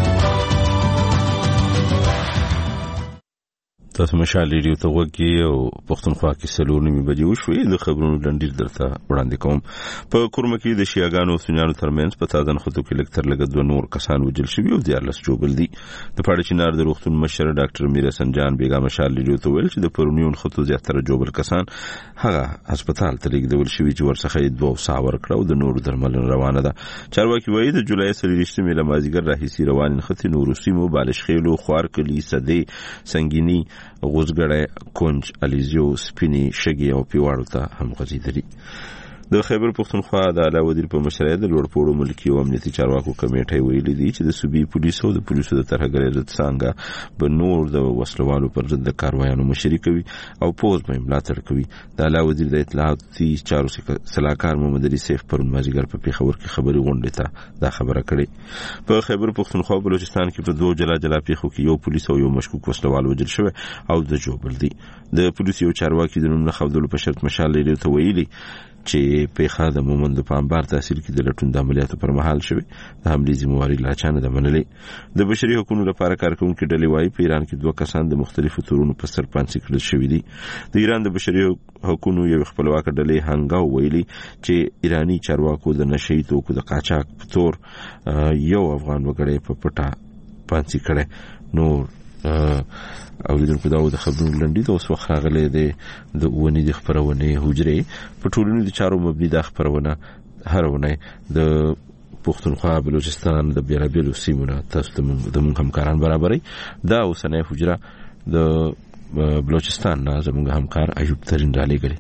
تاسو مشال ریډیو ته وګورئ او پښتونخوا کې 4:09 بجې وشوې. د خبرونو ډنډیر درته وړاندې کوم. په کورمه کې د شیعاګانو او سنیانو ترمنځ په تازه خطو کې لکتر لګ 2 نور کسان وجل شوي او 14 جوړل دي. د پاړه چنار د روغتون مشر ډاکټر میر حسن جان بیگا مشال ریډیو ته ویل چې د پرونیون خطو زیاتره جوړل کسان هغه هسپتال ته لیږدول شوي چې ورڅخه 2 ساعت ورکړه او د نور درملنه روانه ده. چارواکي وایي د جولای 23 میله مازیګر راهیسي روان خطي نور سیمو بالشخیلو، خوارکلی، سدې، سنگینی، غوزګړی، کونج، الیزیو، سپینی، شګي او پیواړو ته هم غځېدلي. د خیبر پښتونخوا د اعلی وزیر په مشرۍ د لوړپوړو ملکي او امنیتي چارواکو کمیټې ویلي دي چې د صوبې پولیسو د ترهګرۍ ضد څنګه به نور د وسلوالو پر ضد د کاروایانو مشري کوي او پوز به ملاتړ کوي. د اعلی وزیر د اطلاعاتي چارو سلاکار محمد علي سیف پرون مازیګر په پیښور کې خبري غونډه ته دا خبره کړې. په خیبر پښتونخوا او بلوچستان کې په 2 جلا پیښو کې یو پولیس او یو مشکوک وسلوال وژل شوی او د جوبل دي. د پولیسو یو چارواکي د نوم نه خودلو په شرط مشال لري ته ویلي چې پیښه د مومند په انبار تحصیل کې د لټون د عملیاتو پر مهال شوی. د حملې ذمہواری لا چانه د منلې. د بشري حقوقو لپاره کارکونکو ډلې وايي په ایران کې 2 کسان د مختلفو تورونو په سر پانسي کړل شوی دي. د ایران د بشري حقوقو یو خپلواک ډلې هنګاو ویلي چې ایرانی چارواکو د نشئی توکو د قاچاق په تور یو افغان وګړی په پټه پانسي کړي. نور اوریدونکو دا د خبرونو لنډی د اوس وخت راغلي د ونی د خبرونه حجره په ټولنې د چارو مبني د خبرونه هرونه د پښتونخوا بلوچستان د بیرابلو سیمونه تاسو د موږ همکاران برابرۍ. دا اوسنۍ حجره د بلوچستان نه زموږ همکار ایوب ترین را لګړي.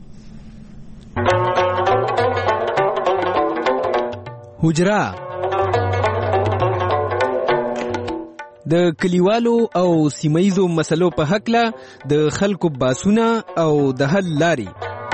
حجره د کلیوالو او سیمایزو مسلو په حق له د خلکو باسونه او د حل لاري.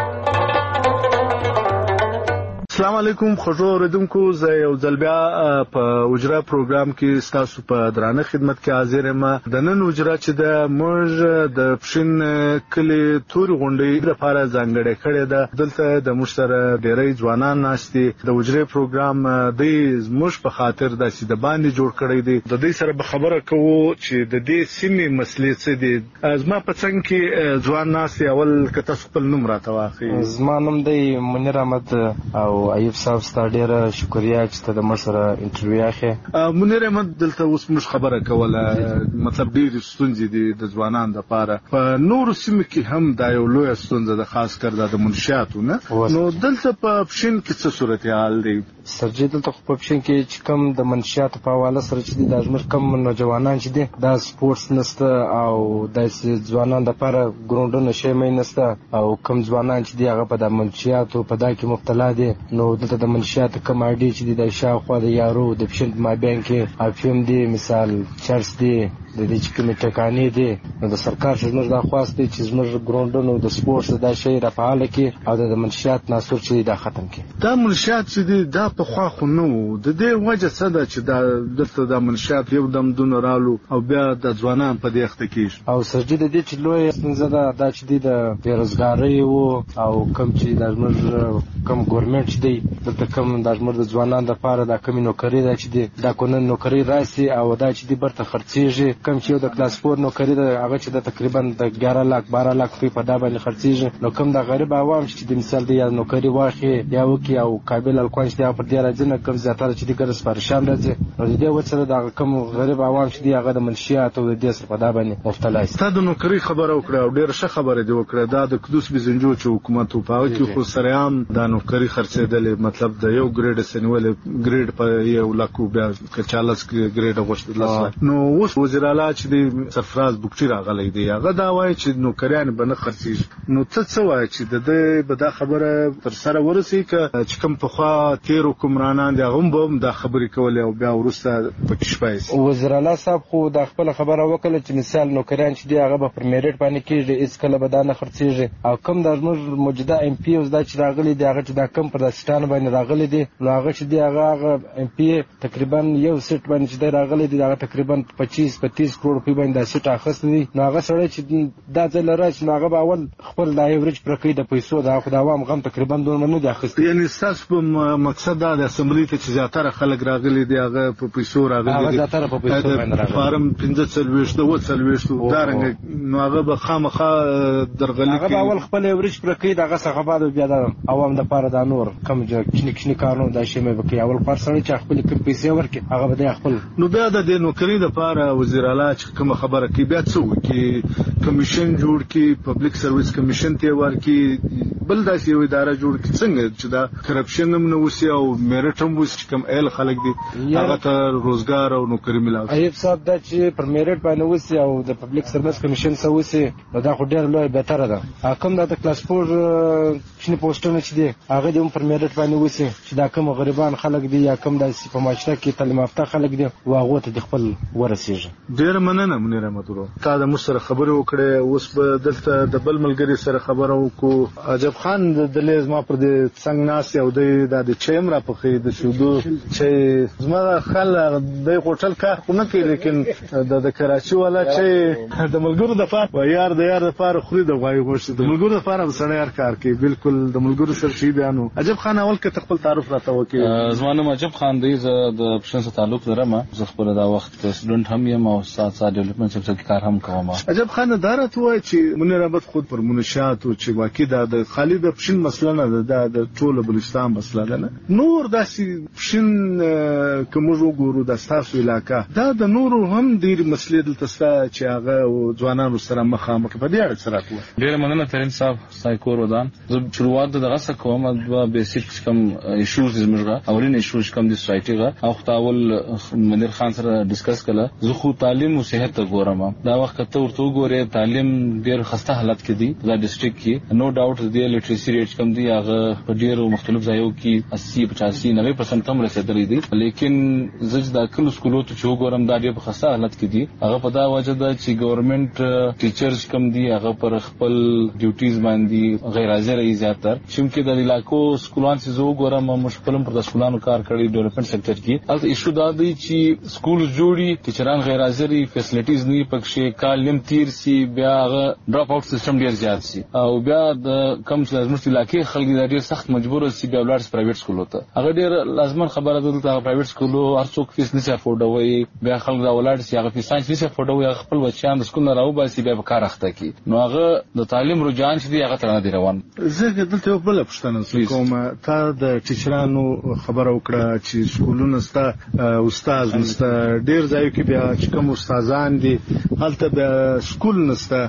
السلام علیکم خوږو اوریدونکو، زه یو ځل بیا په اجرا پروګرام کې تاسو په درانه خدمت کې حاضر یم. د نن اجرا چې د موږ د پښین کلی تور غونډې لپاره ځانګړې کړې ده. دلته د موږ سره ډېری ځوانان ناشتي. د اجرا پروګرام د موږ په خاطر د سید باندې جوړ کړی دی. د دې سره به خبره کوو چې د دې سیمې مسلې څه دي. زما په څنګ کې ځوان ناشتي. اول که تاسو خپل نوم راته واخلئ. زما نوم دی منیر احمد او ایوب صاحب ستا ډیره شکریا چې ته د موږ سره انټرویو اخی. منیر احمد دلته اوس موږ خبره کوله، مطلب ډېرې ستونزې دي د ځوانانو لپاره. په نورو سیمو کې هم دا یو لویه ستونزه ده، خاص کر د منشیاتو نه. نو دلته په پښین کې څه صورتحال دی؟ سرجي دلته په پښین کې چې کم د منشیاتو په حواله سره چې د زموږ کم نوجوانان چې دي دا سپورتس نشته او د ځوانانو لپاره ګراوندونه شي مې نشته او کم ځوانان چې دي هغه په د منشیاتو په دا کې مبتلا دي. نو دلته د منشیاتو کم اړې چې د شاوخوا د یارو د پښین مابین کې افیم دي، مثال چرس دي، د دې چې کومې ټکانې دي. نو د سرکار زموږ دا خواست دی چې زموږ ګراوندونو د سپورتس دا شی رافعاله کړي او د منشیات ناسور چې دا ختم کړي. دا منشیات چې دي دا په خوا خو نو د دې وجه څه ده چې دا دلته د منشیات یو دم دون رالو او بیا د ځوانان په دې اخته کېږي. او سرجي د دې چې لوی ستونزه ده دا چې د بیروزګارۍ او کم چې د زموږ کم ګورنمنت چې دی دلته کم د زموږ د ځوانانو لپاره دا کمی نوکری ده چې دا کونن نوکری راسي او دا چې دی برته خرڅيږي. کم چې د کلاس 4 نوکری ده هغه چې د تقریبا د 11 لک 12 لک په دا باندې خرڅيږي. نو کم د غریب عوام چې د مثال دی یا نوکری واخی یا وکي او قابل الکوان چې پر دې راځي نه کم زیاتره چې د ګرس پرشان راځي. نو د دې وڅره د کم غریب عوام چې دی هغه د منشیات او د دې سره په دا باندې مبتلا دي. ستاسو د نوکری خبره وکړه او ډیره ښه خبره دی وکړه. دا د قدوس بزنجو چې حکومت په هغه کې خو سره عام د نوکری خرڅېدل، مطلب د یو ګریډ سنول ګریډ په یو لکو بیا کچالس ګریډ غوښتل. نو اوس وزیر اعلی چې د سرفراز بوکټي راغلی دی هغه دا وایي چې نوکریان به نه خرڅېږي. نو څه وایي چې د دې به دا خبره تر سره ورسي چې کوم په خوا تیر حکمرانان دي هغه هم دا خبرې کولې او بیا ورسته پکې شپایي. وزیر اعلی صاحب خو دا خپل خبره وکړه چې مثال نوکریان چې دی هغه به پر میریټ باندې کېږي، هیڅ کله به دا نه خرڅېږي. او کم د زموږ موجوده ایم پی اوس دا چې راغلي دی هغه چې دا کم پر داستان باندې راغلي دي. نو هغه چې دی هغه ایم پی تقریبا یو سیټ باندې چې دی راغلي دی هغه تقریبا 25 په 30 کروڑ روپۍ باندې د سیټ اخیستی دي. نو هغه سړی چې دا ځل راځي نو هغه به اول خپل د ایوریج پرکې د پیسو د عوام غم تقریبا دونه نه دی اخیستی. یعنی تاسو په مقصد دا د اسمبلی ته چې زیاتره خلک راغلي دي هغه په پیسو راغلي دي، هغه زیاتره په پیسو باندې راغلي. فارم 15 دا رنګ نو هغه به خامخا درغلي هغه اول خپل ایوریج پرکې دغه څخه بعد بیا د عوام د پاره د نور کم کښنی کارونه د شمه وکي. اول پر سړی چې خپل کوم پیسې ورکړي هغه به خپل. نو بیا د نوکری د پاره وزیر اعلی چې کوم خبره کوي بیا څه وکي، کمیشن جوړ کی، پبلک سرویس کمیشن ته ورکی، بل داسې یو اداره جوړ کی څنګه چې دا کرپشن هم نه وسی او میرټ هم وسی کوم ال خلک دي هغه ته روزګار او نوکری ملاوي. ایب صاحب دا چې پر میرټ باندې وسی او د پبلک سرویس کمیشن سره وسی نو دا خو ډیر لوی بهتره ده. کوم دا د کلاس 4 چې پوسټونه چې دي هغه د پر میرټ باندې وسی چې دا کوم غریبان خلک دي یا کوم د په معاشره کې تعلیم یافته خلک دي واغه ته خپل ورسیږي. ډیر مننه منیر احمد ورو تا د مشر خبرو وکړه. اوس به دلته د بل ملګری سره خبرو کو. عجب خان د لیز ما پر د څنګه ناس یو د چیم را پخې د شودو چې زما خل د هوټل کار خو نه کوي لیکن د کراچي والا چې د ملګرو د فار و یار د فار خوري د غوي غوښته د ملګرو د فار سره یار کار کوي. بالکل د ملګرو سره شي بیانو. عجب خان اول کې خپل تعارف راته وکي. زما نوم عجب خان دی، زه د پښتون سره تعلق لرم. زه خپل دا وخت سټوډنټ هم یم او ساتھ ډیولپمنٹ سیکټر کې کار هم کوم. عجب خان دارت وای چې منیر احمد خود پر منشات او چې واقع د خالد پښین مسله نه ده، د ټول بلوچستان مسله ده. نور داسې پښین کوم وګورو د تاسو علاقې دا د نورو هم ډیر مسلې دلته چې هغه ځوانانو سره مخامخ په دې اړه سره کوي. ډیر مننه ترين صاحب سایکور ودان. زه شروعات دغه څه کوم د بیسیک کم ایشوز زموږه اولین ایشوز کم د سوسایټیغه او خپل منیر خان سره ډیسکس کړه. زه خو تعلیم او صحت ته ګورم. دا وخت ته ورته ګوره تعلیم ډیر خسته حالت کې دی دا ډیسټریکټ کې. نو ډاوټ دی لیټریسي ریټ کم دی، هغه په ډیرو مختلف ځایو کې 80 85 90% هم رسیدلی دی. لیکن زه د کلو سکولو ته چې ګورم دا ډیر په خسته حالت کې دی. هغه په دا وجه ده چې ګورنمنت ټیچرز کم دی هغه پر خپل ډیوټیز باندې غیر حاضر ای زیاتر چې د علاقو سکولان چې زه ګورم مشکلم پر د سکولانو کار کړی ډیولپمنٹ سیکټر کې. البته ایشو دا دی چې سکول جوړي ټیچران غیر حاضر فیسیلیټیز نه پکې کال نیم تیر سی بیا ډراپ اوټ سیستم ډیر زیات سی او بیا د کم چې لازم علاقې خلک ډیر سخت مجبور سي بیا ولارس پرایویټ سکول ته. هغه ډیر لازم خبره ده ته پرایویټ سکول هر څوک فیس نه افورډوي بیا خلک دا ولارس هغه فیس نه افورډوي خپل بچیان د سکول نه راو باسي بیا کار اخته کی. نو هغه د تعلیم رجحان چې دی هغه تر نه دی روان. زه دلته بل پښتنه کوم تا د ټیچرانو خبره وکړه چې سکولونه ستا استاد نسته ډیر ځایو کې بیا چې کوم استادان دي هلته د سکول نسته.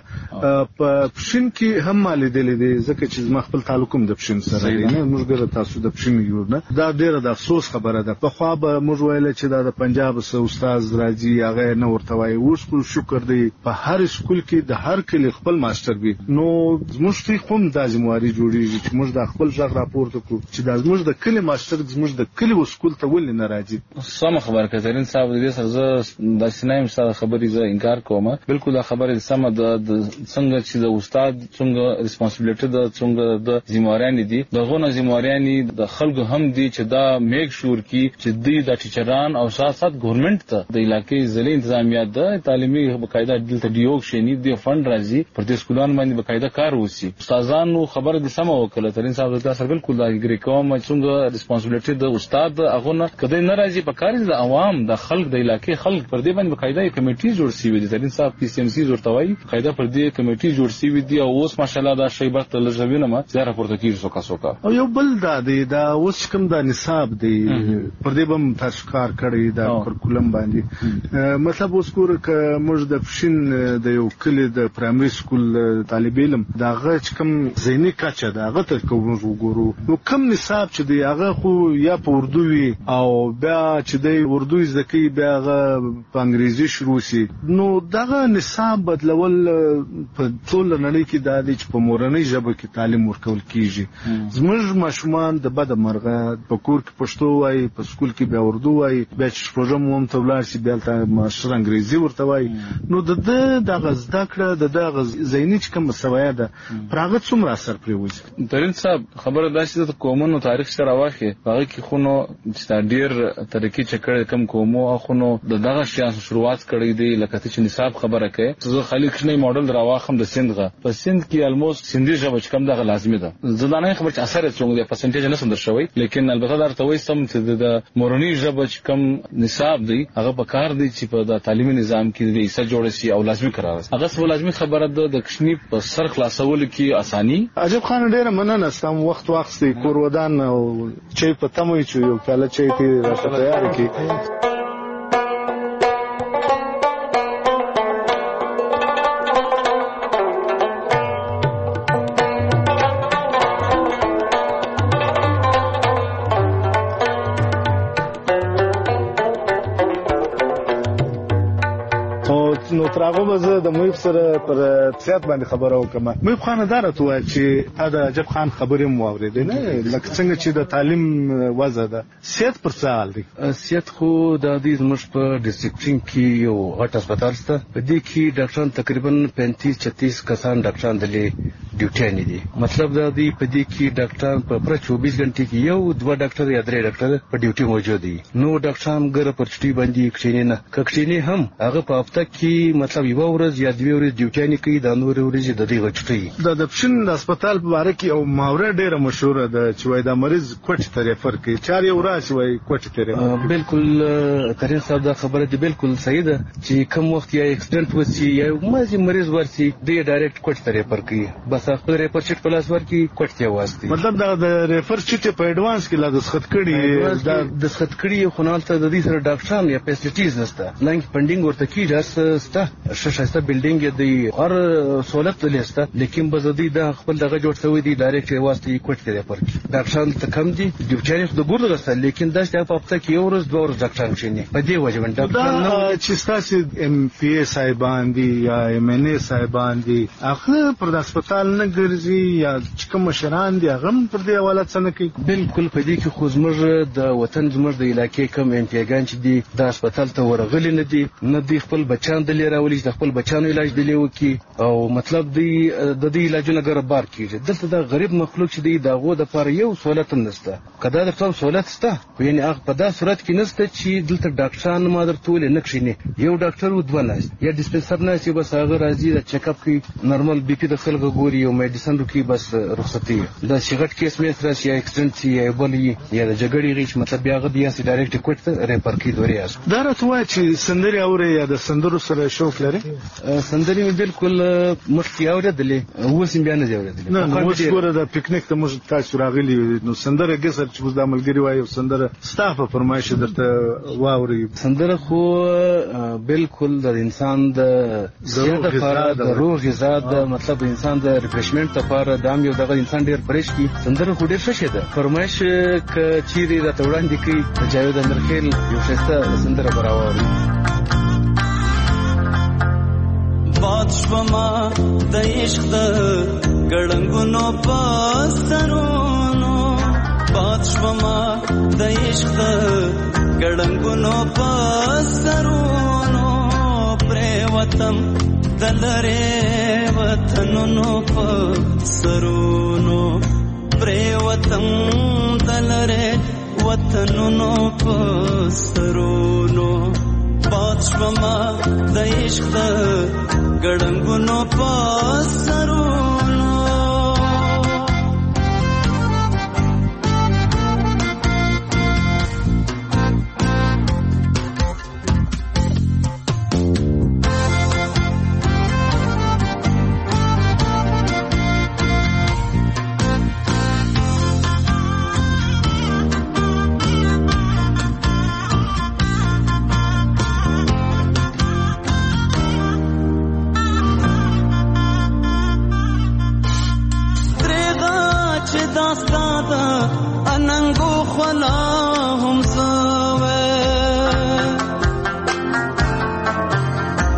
په پښین کې هم مال دي ځکه چې زما خپل تعلقوم د پښین سره دی نه موږ ګره تاسو د پښین یو نه. دا ډیره د افسوس خبره ده. په خو به موږ ویل چې دا د پنجاب سره استاد راځي هغه نه ورته وایي. اوس کو شکر دی په هر سکول کې د هر کلی خپل ماستر وي. نو موږ ته کوم د ځمواري جوړیږي چې موږ د خپل ځغ راپورته کو چې د موږ د کلی ماستر موږ د کلی سکول ته ولې نه راځي. سم خبر کترین صاحب دې سره د سینایم سره خبرې زه انکار کوم. بالکل دا خبره سم د څنګه چې د استاد څنګه ریسپانسیبিলিټي د څنګه د ذمہواران دي دغه ذمہواران د خلکو هم دي چې دا میک شور کی چې د ټیچران او ساتھ ګورنمنت ته د علاقې ځلې انتظامیات د تعلیمي بقاعده دلته ډیوک شنی دی فند راځي پر دې سکولان باندې بقاعده کار وسی. استادانو خبره د سم وکړه ترين صاحب دا سره بالکل دا ګری کوم څنګه ریسپانسیبিলিټي د استاد هغه نه کده نه راځي په کار د عوام د خلک د علاقې خلک پر دې باندې بقاعده کمیټي جوړ سی وي دي ترين صاحب پی سی ام سی ورتوي قاعده پر دې کمیټي جوړ سی وي دي او اوس ماشاءالله دا شی برته لږوینه ما زیاره پورته کیږي سوکا او یو بل دا اوس کوم دا نصاب دی پر دې بم تاسو کار کړی دا کورکولم باندې مطلب اوس کور ک موږ د پښین د یو کلی د پرایمري سکول طالب علم دا غچ کوم زینی کچه دا غته کوم وګورو نو کوم نصاب چې دی هغه خو یا په اردو وی او بیا چې دی اردو زکی بیا په انګریزي شروع سي نو دغه نصاب بدلول په ټول نړۍ کې د دې په مورنۍ ژبه کې تعلیم ورکول کیږي. زموږ ماشومان د بد مرغه په کور کې پښتو وایي، په سکول کې بیا اردو وایي، بیا چې پروګرام هم ته ولاړ شي بیا ته ماشر انګریزي ورته وایي. نو د زده کړه د ذهني چې کوم سوایه ده پر هغه څومره اثر پرې وځي. درین صاحب خبره دا چې د قومونو تاریخ سره واخی هغه کې خونو چې ډیر طریقې چې کړي کم قومو خونو دغه شیان شروعات کړي دي لکه چې نصاب خبره کوي زه خالق شنه ماډل راواخم د سندغه په سند کې الموست سندي ژبه چې کم دغه لازمي ده. زدانه خبر چې اثر څنګه دی پرسنټیج نه سم درشوي لیکن البته درته وایي سم چې د مورنی ژبه چې کم نصاب دی هغه په کار دی چې په د تعلیمي نظام کې د ایسه جوړ شي او لازمي قرار شي. هغه سو لازمي خبره ده د کشنی په سر خلاصول کې اساني. عجب خان ډیره مننه ستاسو وخت واخستې کور ودان او چې په تموي چې یو کله چې تی راته تیار کی. نو تراغه مزه د مېف سره پر سیاست باندې خبره وکم. مېف خان دار ته وای چې دا عجب خان خبرې مو اورېدې نه لکه څنګه چې د تعلیم وضع ده سیاست پر سوال دي. سیاست خو د دې زموږ په ډیسټریکټ کې یو غټ هسپتال شته په دې کې ډاکټران تقریبا 35-36 کسان ډاکټران دلې ډیوټي نه دي. مطلب دا دی په دې کې ډاکټران په 24 غنټې کې یو دوه ډاکټر یا درې ډاکټر په ډیوټي موجود دي. نو ډاکټران ګره پر چټي باندې کښینې نه کښینې هم هغه په هفته کې مطلب یو ورځ یا دوه ورځې ډیوټي نه کوي د نور ورځې د دې غچټي. د پښین د هسپتال په اړه کې او ماوره ډیره مشهوره ده چې وای دا مریض کوټ ته ریفر کوي 4 ورځې وای کوټ ته ریفر. بالکل تاریخ صاحب دا خبره دی بالکل صحیح ده چې کوم وخت یا اکسیډنټ وسی یا مازی مریض ورسی دی ډایرکټ کوټ ته ریفر کوي بس خپل ریفر چټ پلاس ورکی کوټ ته واسطي. مطلب دا د ریفر چټ په ایڈوانس کې لا د سخت کړي دا د سخت کړي خو نه ته د دې سره ډاکټران یا فیسیلیټیز نشته لنګ فندینګ ورته کی درسته شاشه بلډینګ دی هر سہولت لسته لیکن بزدي دا خپل دغه جوړ شوی دی ډایرکټ واسطي کوټ ته ریفر کوي. ډاکټران ته کم دي ډیوټي د ګورل غسل لیکن دا چې په هفته کې یو ورځ دوه ورځې ډاکټران شینی په دې وجه باندې ډاکټر چې تاسو ام پی ای صاحبان دي یا ام ان ای صاحبان دي هغه پر د هسپتال نه ګرځي یا کوم مشران دي هغه پر دې حواله څنګه کوي. بالکل په دې کې خو زموږ د وطن زموږ د علاقې کم ام پی ایګان چې دي د هسپتال ته ورغلي نه دي نه دي خپل بچان د لري راولي د خپل بچانو علاج دی وکي او مطلب دی د دې علاجونه ګربار کیږي. دلته د غریب مخلوق چې دی دغه د پر یو سہولت نشته کدا د ټول سہولت شته یعنی هغه په دا صورت کې نشته چې دلته ډاکټران مادر ټول نه کښینی یو ډاکټر و دوه نه یا ډیسپنسر نه چې بس هغه راځي د چیک اپ کې نورمال بي پی د خلکو ګوري او میډیسن ورکي بس رخصتي د شغټ کیس مې سره یا اکسیډنټ یا بلی یا د جګړې ریچ مطلب هغه بیا سي ډایرکټ کوټ ته ریفر کی دوری اس. دا راته چې سندري اوري یا د سندرو سره شوق لري. سندري بالکل مخکې اورېدلې اوس بیا نه اورېدلې. نه اوس ګوره د پکنیک ته موږ تاسو راغلي نو سندره ګسر چې موږ د عملګری وایو سندره ستاسو فرمایش درته واوري. سندره خو بالکل د انسان د زړه لپاره د روح غذا د مطلب انسان د ریفریشمنت لپاره د یو دغه انسان ډیر پرېش کی سندره خو ډیر ښه ده. فرمایش ک چیرې د توړاندې کی جاوید اندرخیل یو ښه سندره براوړي. باد شوما د عشق د ګړنګونو پسرونو باد شوما د عشق د ګړنګونو پسرونو پر وطن دلره وطنونو پسرونو پر وطن دلره وطنونو پسرونو باد شوما د عشق د ګړنګونو پسرونو.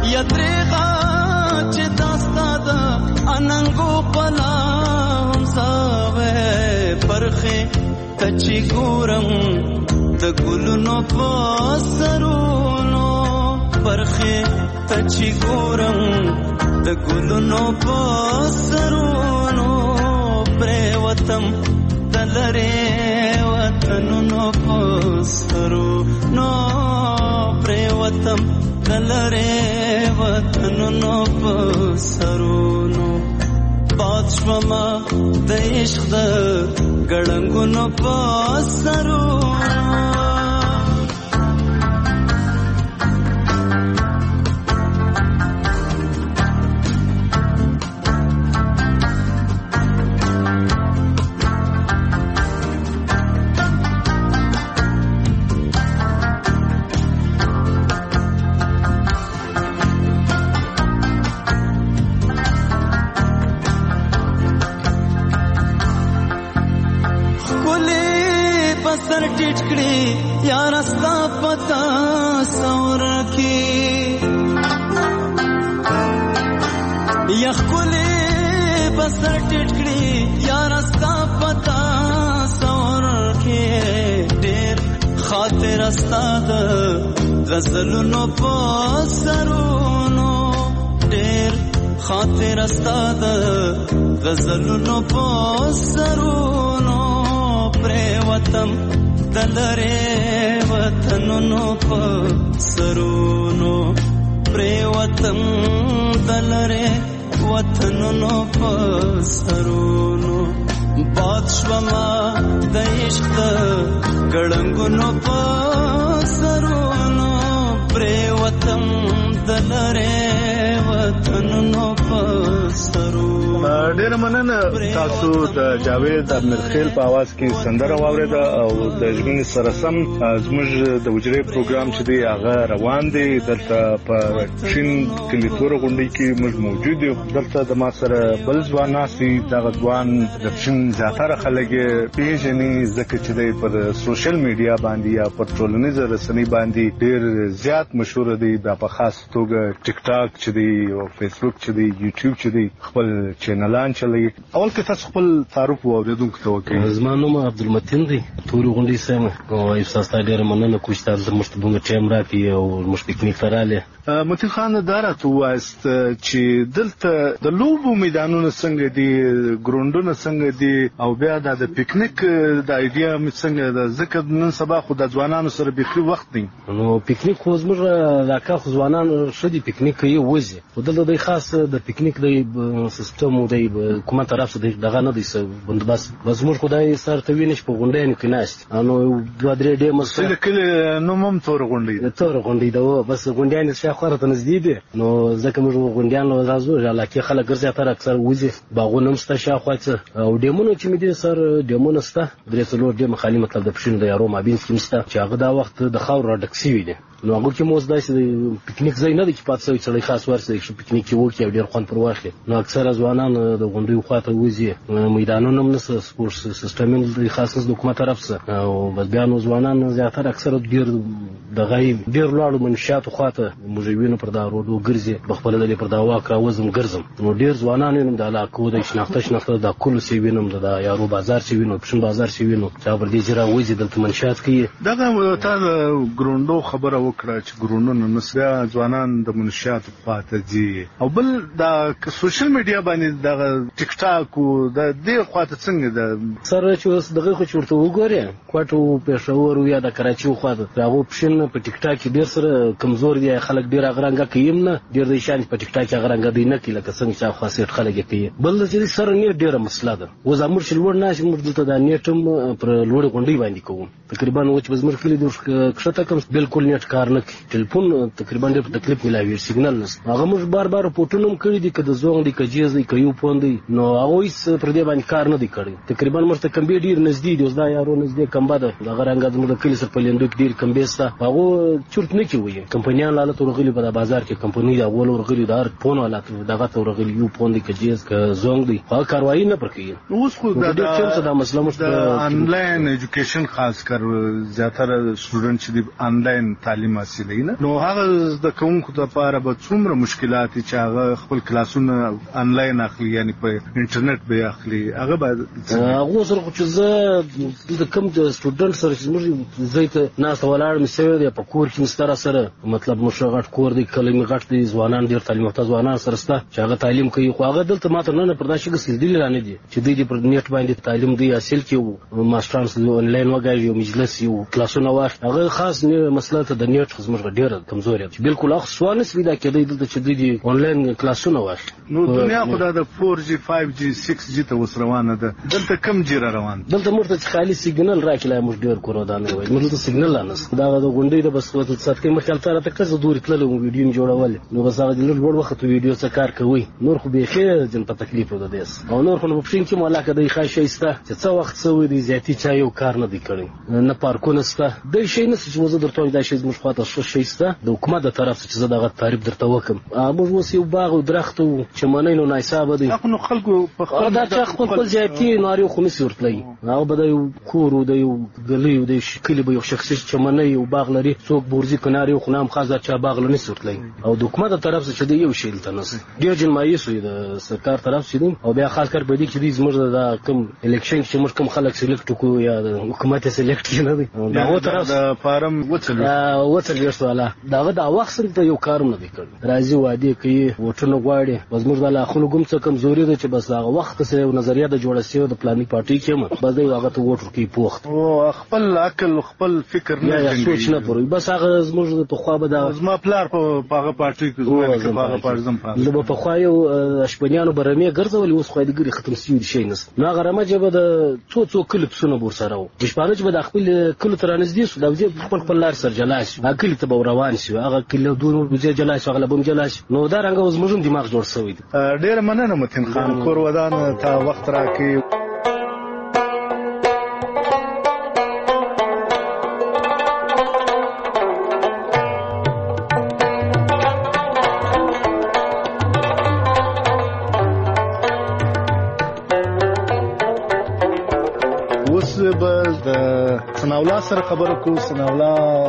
اننګو پلا هم پرخه تچی ګورم د ګلونو په سرونو پرخه تچی ګورم د ګلونو په سرونو پریوتم دلره وطنونو په سرونو پریوتم دلره وطنونو په سرونو پات شوما د عشق د ګړنګونو په سرونو سر ټیټ کړي یار استا پتا سور کې یخ کولې بسر ټیټ کړي یار استا پتا سور کې ډېر خاطر استا د غزلونو په سرونو ډېر خاطر استا د غزلونو په سرونو پریوتم دلره وطنونو په سرونو پریوتم دلره وطنونو په سرونو باد شوما د عشق ګړنګونو په سرونو پریوتم دلره وطنونو په سرونو ډېر مننه تاسو د جاوید امیرخیل په आवाज کې سندره واوریده او د ژوند سره سم زموږ د وجرې پروګرام چې دی هغه روان دی دلته په چین کلیتور غونډې کې موږ موجود یو دلته د ما سره بل ځوان ناسي دغه ځوان د چین زیاتره خلک پیژني ځکه چې دی پر سوشل میډیا باندې یا پر ټولنیز رسنۍ باندې ډېر زیات مشهور دی د په خاص توګه ټیک ټاک چې دی او فیسبوک چې دی یوټیوب چې دی خپل چینلان چلوي اول کې تاسو خپل تعارف واوریدونکو ته وکړئ زما نوم عبدالمتین دی توري غونډې سم او احساس ته ډېر مننه کوم چې تاسو موږ ته دومره ټایم راکړي او موږ پکنیک ته راغلي متین خان دارته وایست چې دلته د لوبو میدانونو څنګه دي ګروندونه څنګه دي او بیا د پکنیک د ایډیا څنګه د ذکر نن سبا خو د ځوانانو سره بيخي وخت دی نو پکنیک خو زموږ راکا خو ځوانانو شدي پکنیک کوي وځي خو دلته د خاص د پکنیک د سیستم دی کومه طرف څخه دغه نه دی بندوبست بس موږ خدای سره ته ویني په غونډې کې ناشته نو دوه درې ډېر مسله کله نو مم تور غونډې دا بس غونډې خورت نزدې دي نو ځکه موږ غونډیان له راځو علاقه خلک ګرځي تر اکثر وځي باغونه مسته شاخواته او ډیمونو چې مې دي سر ډیمونه سته درې څلور ډیم خالي مطلب د پښین د یارو مابین کې مسته چې هغه دا وخت د خاور راډکسي وي دي نو هغه کې موږ داسې پکنیک ځای نه دی چې پاتې سړی خاص ورسې چې پکنیک کې وکړي ډیر خوند پر واخلي نو اکثر ځوانان د غونډې خواته وځي میدانونو هم نس سپورټس سیستم د خاص د حکومت طرف څخه او بس بیا نو ځوانان زیاتره اکثر ډیر د غیب ډیر لاړو منشات خواته موږ پر دا روډو ګرځي بخپل د پر دا واکا وزم ګرځم نو ډیر ځوانان هم د علاقو د شناخته د کول سی وینم د یارو بازار سی وینم پښین بازار سی وینم چې پر دې جرا وځي د منشات کې دغه تا ګروندو خبره وکړه چې ګروندونو نسبه ځوانان د منشات پاتې دي او بل دا سوشل میډیا باندې د ټیک ټاک او د دې خواته څنګه د سره چې اوس دغه خو چورته وګوري کوټو پېښور یا د کراچي خواته راغو پښین په ټیک ټاک ډیر سره کمزور دي خلک ډیر غرانګه کیم نه ډیر د شان په ټیک ټاک غرانګه دی نه کله څنګه چې خاصیت خلک کوي بل چې سره نه ډیره مسله ده و زموږ شلور نه موږ دلته د نیټم پر لوړ غونډې باندې کوو تقریبا و چې زموږ کلی د کښته کوم بالکل نیټ کار نه کوي ټلیفون تقریبا ډېر تکلیف ملاوي سیګنال نه هغه موږ بار پورټونم کړی دي کده زوغ دي کجیز دي کيو پوندي نو هغه هیڅ پر دې باندې کار نه دی کړی تقریبا موږ ته کم ډیر نږدې دي اوس دا یارو نږدې کم بده هغه رنګ د موږ کلی سره په لیندو کې ډیر کم بیسته هغه چورت نه کوي کمپنیان لاله تورغلی په بازار کې کمپنی دا ول ورغلی دار فون ولا دغه تورغلی یو پوندي کجیز ک زوغ دي هغه کاروایی نه پرکې اوس خو دا مسله مست انلاین ایجوکیشن خاص کر زیاتره سټوډنټ چې انلاین تعلیم حاصلوي نو هغه د کومو لپاره به څومره مشکلات چې هغه خپل کلاسونه انلاین اخلي یعنی په انټرنیټ به اخلي هغه باید هغه سره چې زه د کوم د سټوډنټ سره چې موږ زیته ناس ولاړ مسوي دی په کور کې مستر سره مطلب مشغټ کور دی کلمې غټ دي ځوانان ډیر تعلیم یافته ځوانان سره سره چې هغه تعلیم کوي خو هغه دلته ماته نه پرداشي کې دي لري دي چې دوی په نیټ باندې تعلیم دی حاصل کیو ماسترانس آنلاین وګړي یو مجلس یو کلاسونه واخ هغه خاص نه مسله ته د نیټ خدمت ډیره کمزوري ده بالکل اخ سوال نسوي دا کېدی دلته چې دوی آنلاین کلاسونه واخ نو دنیا خو د 4G 5G 6G ته وسروانه ده دلته کم جره روان دلته مرته خالي سیګنل راکله موږ ډیر کورو دا نه وای موږ ته سیګنل لانس دا د غونډې د بس وخت سات کې مخکې تر ته کزه دوري تللو ویډیو جوړول نو بس هغه د لوړ وخت ویډیو څخه کار کوي نور خو به خیر جن په تکلیف ده دیس او نور خو په پښین کې ملاقات دی خاصه استه چې څو وخت سوي دي زیاتی چا یو کار نه دی کړی نه پارکونه سته د شي نه چې وزه درته دا شي زموږ خواته شو شي سته د حکومت د طرف چې زه دغه تعریف درته وکم موږ اوس یو باغ او درخت او چمنۍ نو نایساب دي نو خلکو په خپل دا خپل زیاتی ناري خو مې ورتلای هغه به یو کور او د یو ګلی او د شکل به یو شخصي چمنۍ او باغ لري څوک بورزي کناري او خنام خازه چا باغ لنی ورتلای او د حکومت د طرف چې دی یو شی تنس ډیر جن مایسوي د سرکار طرف چې او بیا خاص کار په دې کې د زموږ د کوم الیکشن چې موږ کوم خلک سلیکټ کو یا د حکومت سلیکټ نه دي دا و طرف د فارم وڅل یستواله دا د وخت ته یو کار نه دی کړی راځي وادي کوي وټونه غواړي بس موږ د اخلو کوم څه کمزوري ده چې بس هغه وخت سره نظریه د جوړه سیو د پلاني پارټي کې بس دی هغه ته وټر کوي پوخت او خپل عقل خپل فکر نه سوچ نه پوری بس هغه زموږ په خوا به دا زما پلار په هغه پارټي کې زما هغه پارټي زم زه په خوا یو شپنیانو برمه ګرځول اوس خو دګری ختم سیو شي نس نو هغه رمجه به د څو کلپ سونه بور سره و شپانه چې به د خپل کلو ترانځ دي سو د خپل لار سره جلاش هغه ته روان شي هغه کله دونو بجې جلاش هغه بم جلاش نو دا رنګ اوس موږ دماغ جوړ شوی دی ډیر مننه متین خان کور ودان تا وخت راکې سناولا سره خبرو کو سناولا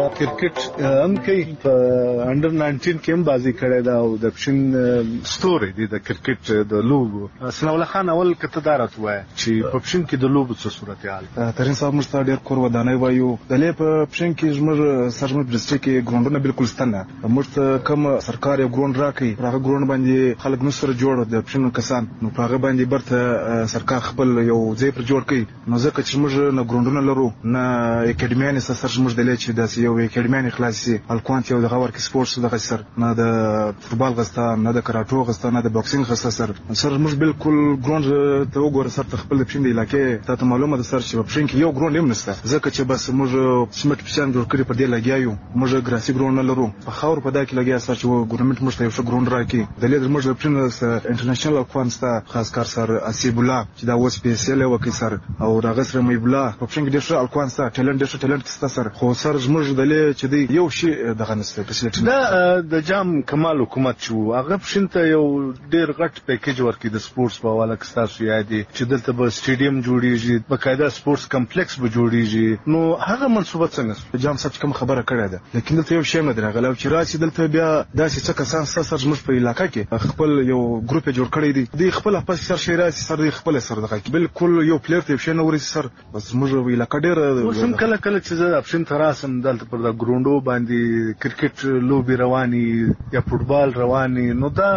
کرکټ هم کوي په انډر 19 کې هم بازی کړی دا او د پښین ستوري دی د کرکټ د لوبو سناولا خان اول کته دارت وای چې په پښین کې د لوبو څه صورتحال ترين صاحب مستر ډیر کور ودانې وایو د لې په پښین کې زموږ سرمن برسټ کې ګراوندونه بالکل ستنه موږ کوم سرکار یو ګراوند راکې هغه ګراوند باندې خلک نو سره جوړ د پښین کسان نو هغه باندې برته سرکار خپل یو ځای پر جوړ کړي نو ځکه چې موږ نه ګراوندونه لرو نه اکیډمیانې سره موږ د لې چې د یو اکیډمیانې خلاصي الکوانت یو دغه ورک سپورتس دغه سر نه د فوتبال غستا نه د کراټو غستا نه د باکسینګ غستا سر موږ بالکل ګراوند ته وګوره سره خپل د پښین د علاقې ته معلومه ده سر چې پښین کې یو ګراوند هم نشته ځکه چې بس موږ سمټ پښین جوړ کړی پر دې لګیایو موږ ګراسي ګراوند نه لرو په خاور په دا کې لګیا سر چې ګورنمنت موږ ته یو ګراوند راکې د لې موږ د پښین انټرنیشنل الکوانت خاص کار سر اسیب الله چې دا وس پی سی ال وکي سر او دا غسر مې بلا په پښین کې ډېر الکوانت ټالنت کستا سر خو سر زموږ د لې چې دی یو شی دغه نسته فیسیلیټي دا د جام کمال حکومت شو هغه پښینته یو ډیر غټ پیکیج ورکړي د سپورتس په حواله کې تاسو یادي چې دلته به سټیډیم جوړیږي بقاعده سپورتس کمپلیکس به جوړیږي نو هغه منصوبه څنګه جام صاحب کوم خبره کړې ده لیکن دلته یو شی نه درغله چې راسي دلته بیا داسې څه کسان سره زموږ په علاقې کې خپل یو ګروپ جوړ کړی دی خپل خپل سر شي راسي سر خپل سر دغه بالکل یو پلیئر ته شي نه ورسي سر بس موږ علاقې ډیر کله کله چې زه اپشن تراسم دلته پر د ګروندو باندې کرکټ لوبي رواني یا فوتبال رواني نو دا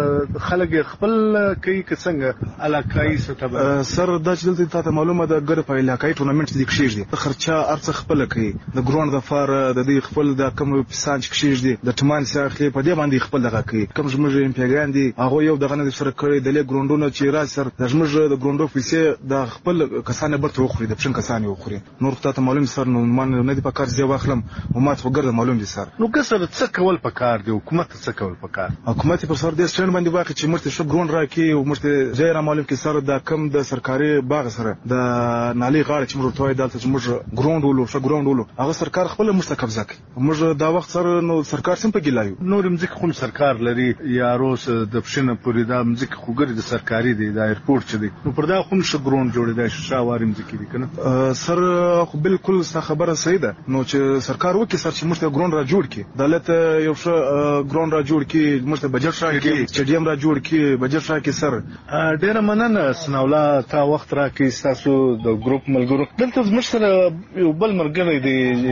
خلک خپل کوي څنګه علاقائی سطح سر د دلته ته معلومه ده ګر په علاقائی ټورنمنت دي کښیږي خرچه ارڅ خپل کوي د ګروند د فار د دې خپل د کوم پسانچ کښیږي د ټمان ساخلي په دې باندې خپل دغه کوي کوم زموږ امپیګان دي هغه یو دغه نه سره کړی د لې ګروندونو چې را سر د زموږ د ګروندو پیسې د خپل کسانه برته وخوري د پښن کسانه وخوري نور ته معلوم سر نو من نه دی په کار زی واخلم او ما ته وګرځم معلوم دي سر نو کسر څه کول په کار دی حکومت څه کول په کار حکومت پر سر د سټرن باندې واقع چې مرته شو ګرون راکې او مرته ځای را معلوم کې سر د کم د سرکاري باغ سره د نالي غاړه چې موږ توای دلته چې موږ ګراوند ولو شو ګراوند ولو هغه سرکار خپل مست قبضه کوي موږ دا وخت سره نو سرکار سم په ګلایو نور مځک خو سرکار لري یا روس د پښنه پورې دا مځک خو ګر د سرکاري دی د ایرپورټ چې دی نو پر دا خو شو ګراوند جوړې دا شاواري مځک دي کنه سر خو بالکل خبره صحیح ده نو چې سرکار وکي سر چې مشته ګراوند را جوړ کی دولت یو ښه ګراوند را جوړ کی مشته بجټ را کی سټیډیم را جوړ کی بجټ را کی سر ډیره مننه سناولا تا وخت را کی تاسو د ګروپ ملګرو دلته زموږ سره یو بل ملګری دی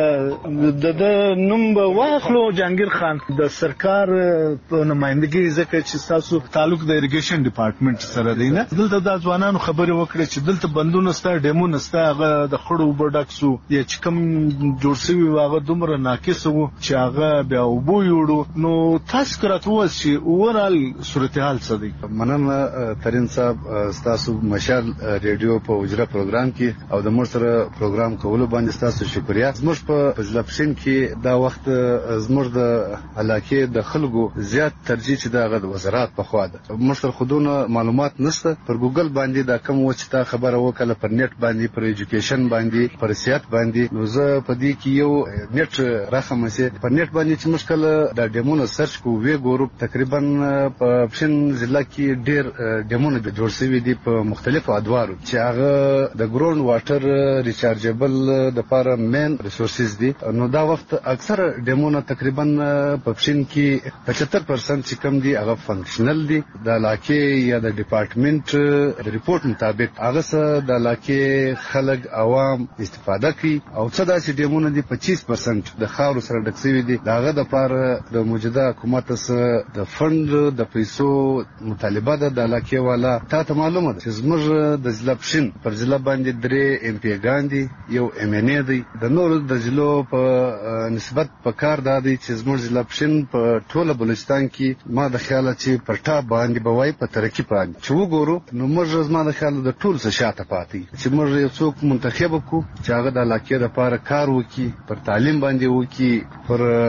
هغه د نوم واخلو جهانگیر خان د سرکار په نمائندګي ځکه چې تاسو تعلق د اریګیشن ډپارټمنټ سره دی نه دلته د ځوانانو خبرې وکړي چې دلته بندونه ستا ډیمونه ستا هغه د خړو بډکسو یا چې کوم جوړ شوی هغه دومره ناقص وو چې هغه بیا وبو یوړو نو تاسو کراتو چې اورال صورتحال څه دی مننه ترين صاحب تاسو مشال ریډیو په اجرا پروګرام کې او د مور سره پروګرام کولو باندې تاسو شکریا زموږ په ځلپشن کې دا وخت زموږ د علاقې د خلکو زیات ترجیح چې د وزارت په خوا ده موږ سره خودونه معلومات نشته پر ګوګل باندې دا کوم و چې تا خبره وکړه پر نیټ باندې پر ایجوکیشن باندې پر سیاست باندې نو زه په دې کې یو نیټ راخم سي پر نیټ باندې چې مشکل د ډیمونو سرچ کو وی ګورو تقریبا په پښین ضلع کې ډېر ډیمونو جوړ شوی دي په مختلفو ادوارو چې هغه د ګراوند واټر ریچارجبل د لپاره مین ریسورسز دي نو دا وخت اکثر ډیمونو تقریبا په پښین کې 75% چې کم دي هغه فنکشنل دي د علاقې یا د ډپارټمنټ د ریپورت مطابق هغه سره د علاقې خلک عوام استفاده کوي او څه داسې ډیمونه دي 25% د خاورو سره ډک شوي دي داغه د لپاره د موجوده حکومت سره د فند د پیسو مطالبه ده د علاقې والا ته معلومه ده چې زموږ د ضلع پښین پر ضلع باندې درې ام پی ګاندي یو ام ان ای دی د نور د ضلعو په نسبت په کار دادي چې زموږ ضلع پښین په ټوله بلوچستان کې ما د خیال چې پر ټاپ باندې بوای په ترقی باندې چې وګورو نو موږ زما د خیال د ټول څه شاته پاتې چې موږ یو څوک منتخب کو چې هغه د علاقې لپاره کار وکړي پر تعلیم باندې وکړي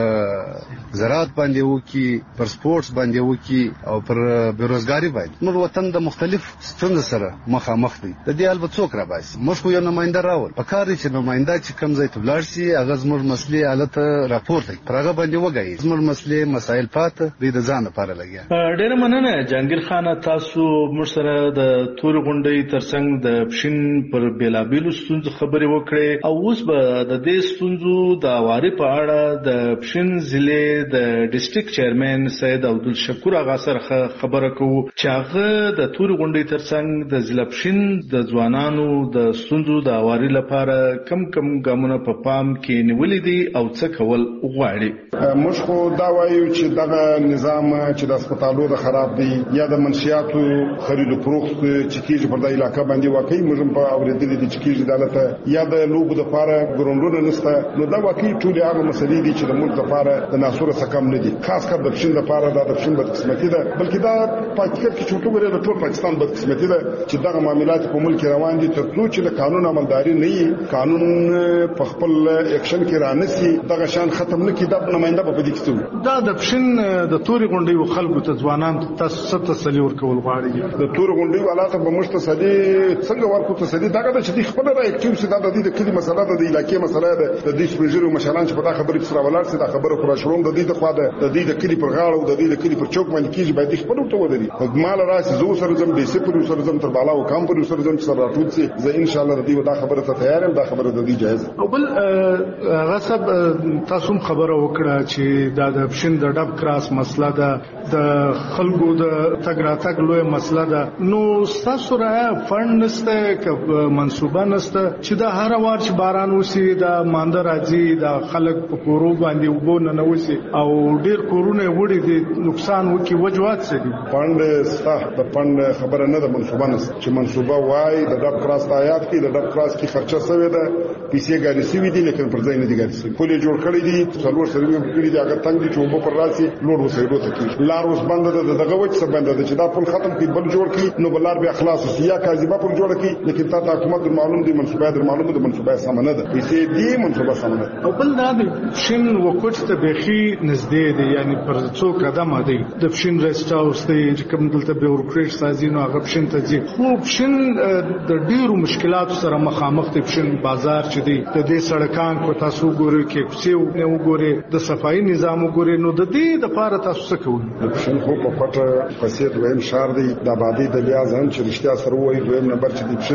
پر زراعت باندې وکړي پر سپورتس باندې وکړي او پر بیروزګاری باندې موږ وطن د مختلف ستونزو سره مخامخ دي د دې البته څوک را باسي موږ یو نماینده راول په کار چې نماینده چې کم ځای ته ولاړ شي هغه زموږ مسلې حالت راپورته پر هغه باندې وګایي زموږ مسلې مسایل پات د ځان لپاره لګیا ډېر مننه جهانگیر خان تاسو موږ سره د تور غونډې ترڅنګ د پښین پر بیلابیلو ستونزو خبرې وکړې او اوس به د دې ستونزو د اواري په اړه د پښین ضلع د ډیسټریکټ چیرمن سید عبدالشکور اغا سره خبره کوو چې هغه د تور غونډې ترڅنګ د ضلع پښین د ځوانانو د ستونزو د اواري لپاره کم ګامونه په پام کې نیولې دي او څه کول غواړي موږ خو دا وایو چې دغه نظام چې د هسپتالو د خراب دی یا د منشیاتو خرید او فروخت چې کیږي په دغه علاقې باندې واقعي موږ په اوریدلې دي چې کیږي دلته یا د لوبو د لپاره ګروندونه نشته نو دا واقعي ټول هغه مسلې دي چې د ملک لپاره د ناسوره سکم نه دي خاص کر د پښین لپاره د پښین بد قسمتي ده بلکې دا په حقیقت کې چې ټول د ټول پاکستان بد قسمتي ده چې دغه معاملات په ملک روان دي تر څو چې د قانون عملداري نه وي قانون په خپل اکشن کې رانسي دغه شان ختم نه کیده نماینده په دې کې دا د پښین د توري غونډې او خلکو ته ځوانان تاسو تسلی ورکول غواړي د توري غونډې علاقه به مشتسلی څنګه ورکو تسلی دغه چې خپل را اکټیو سي دا د دې کلی مسله ده د علاقې مسله ده د دې سپیژرو مشران چې په دا خبره سره ولاړ سي دا خبره خورا شروم د دې د خوا ده د دې د کلی پر غاړه او د دې د کلی پر چوک باندې کیږي باید خپل ته ودري مال راځي زو سره زم دې سپر سره زم تر بالا او کام پر سره زم سره راټول سي زه ان شاء الله د دې دا خبره ته تیار یم دا خبره د دې جایز او بل غصب تاسو خبره وکړه چې دا د پښین د ډب کراس مسله ده د خلکو د تګ راتګ لوی مسله ده نو تاسو را فند نشته ک منصوبه نشته چې دا هر وار چې باران وسی دا مانده راځي دا خلک په کورو باندې وبو نه نوسی او ډیر کورونه وړي دي نقصان وکي وجوهات څه دي فند صح د فند خبره نه ده منصوبه نشته چې منصوبه وای د ډب کراس آیات کې د ډب کراس کې خرچه شوی ده پیسې ګاری سوي دي لیکن پر ځای نه دي ګاری سوي پولې جوړ کړی دي څلور سروي کړی دي هغه تنګ دي چې وبو پر راسي لوړ وسایلو ته کې لار اوس بند ده دغه وچ څه بند ده چې دا پل ختم کې بل جوړ کی نو بلار به اخلاص سیا کاذبه پر جوړ کی لیکن تا حکومت معلوم دي منصوبه در معلومه ده منصوبه سم نه ده پیسې دي منصوبه سم نه او بل دا شین وکټ ته بخي نږدې دي یعنی پر څو قدم دي د پښین ریسټ هاوس ته چې کوم دلته بیوروکریټ سازي نو هغه پښین ته ځي خو پښین د ډیرو مشکلاتو سره مخامخ دي پښین بازار چې دی د دې سړکان کو تاسو ګورئ کې څه نه وګورئ د صفایي نظام وګورئ نو د دې د لپاره تاسو څه کوئ پښین خو په پټه فساد ویم شهر دی د آبادی د بیا ځان چې رښتیا سره وایي دویم نمبر چې دی پښین دی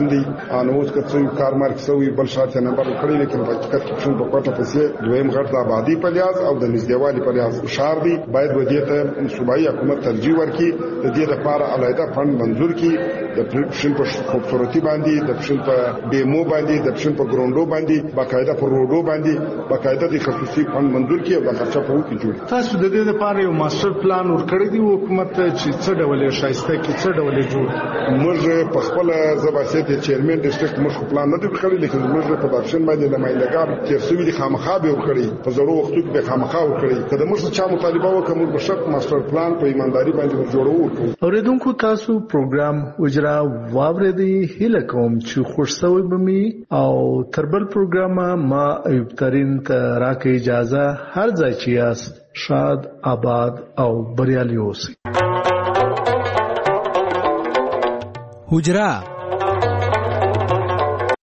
ان اوس که څو کار مارک سوی بل شاته نمبر کړی لیکن په حقیقت کې پښین په کوټه پسې دویم غړ د آبادی په لحاظ او د نږدېوالي په لحاظ شهر دی باید ودی ته صوبایي حکومت ترجیح ورکړي د دې لپاره علاوه فند منظور کړي د پښین په خوبصورتي باندې د پښین په بیمو باندې د پښین په ګروندو باندې باقاعده په روډو باندې باقاعده د خصوصي فند منظور کړي او د خرچه په وکړي جوړ تاسو د دې لپاره یو ماستر پلان ورکړی دی حکومت چې څه ډول شایسته کې څه ډول جوړ موږ په خپل زباسه د چیرمن ډیسټریکټ موږ پلان نه دی کړی لیکن موږ په داپشن باندې د مایلګار چې سوي د خامخا به ورکړي په ضروري وختو کې به خامخا ورکړي کله موږ چې مطالبه وکړو موږ بشک ماستر پلان په ایمانداري باندې جوړو. اوریدونکو تاسو پروګرام اجرا واوریدي هله کوم چې خوشسوي بمي او تربل پروګرام ما ایوب ترين ته راکې اجازه هر ځای چې یاست شاد آباد او بریالي اوسئ. حجرا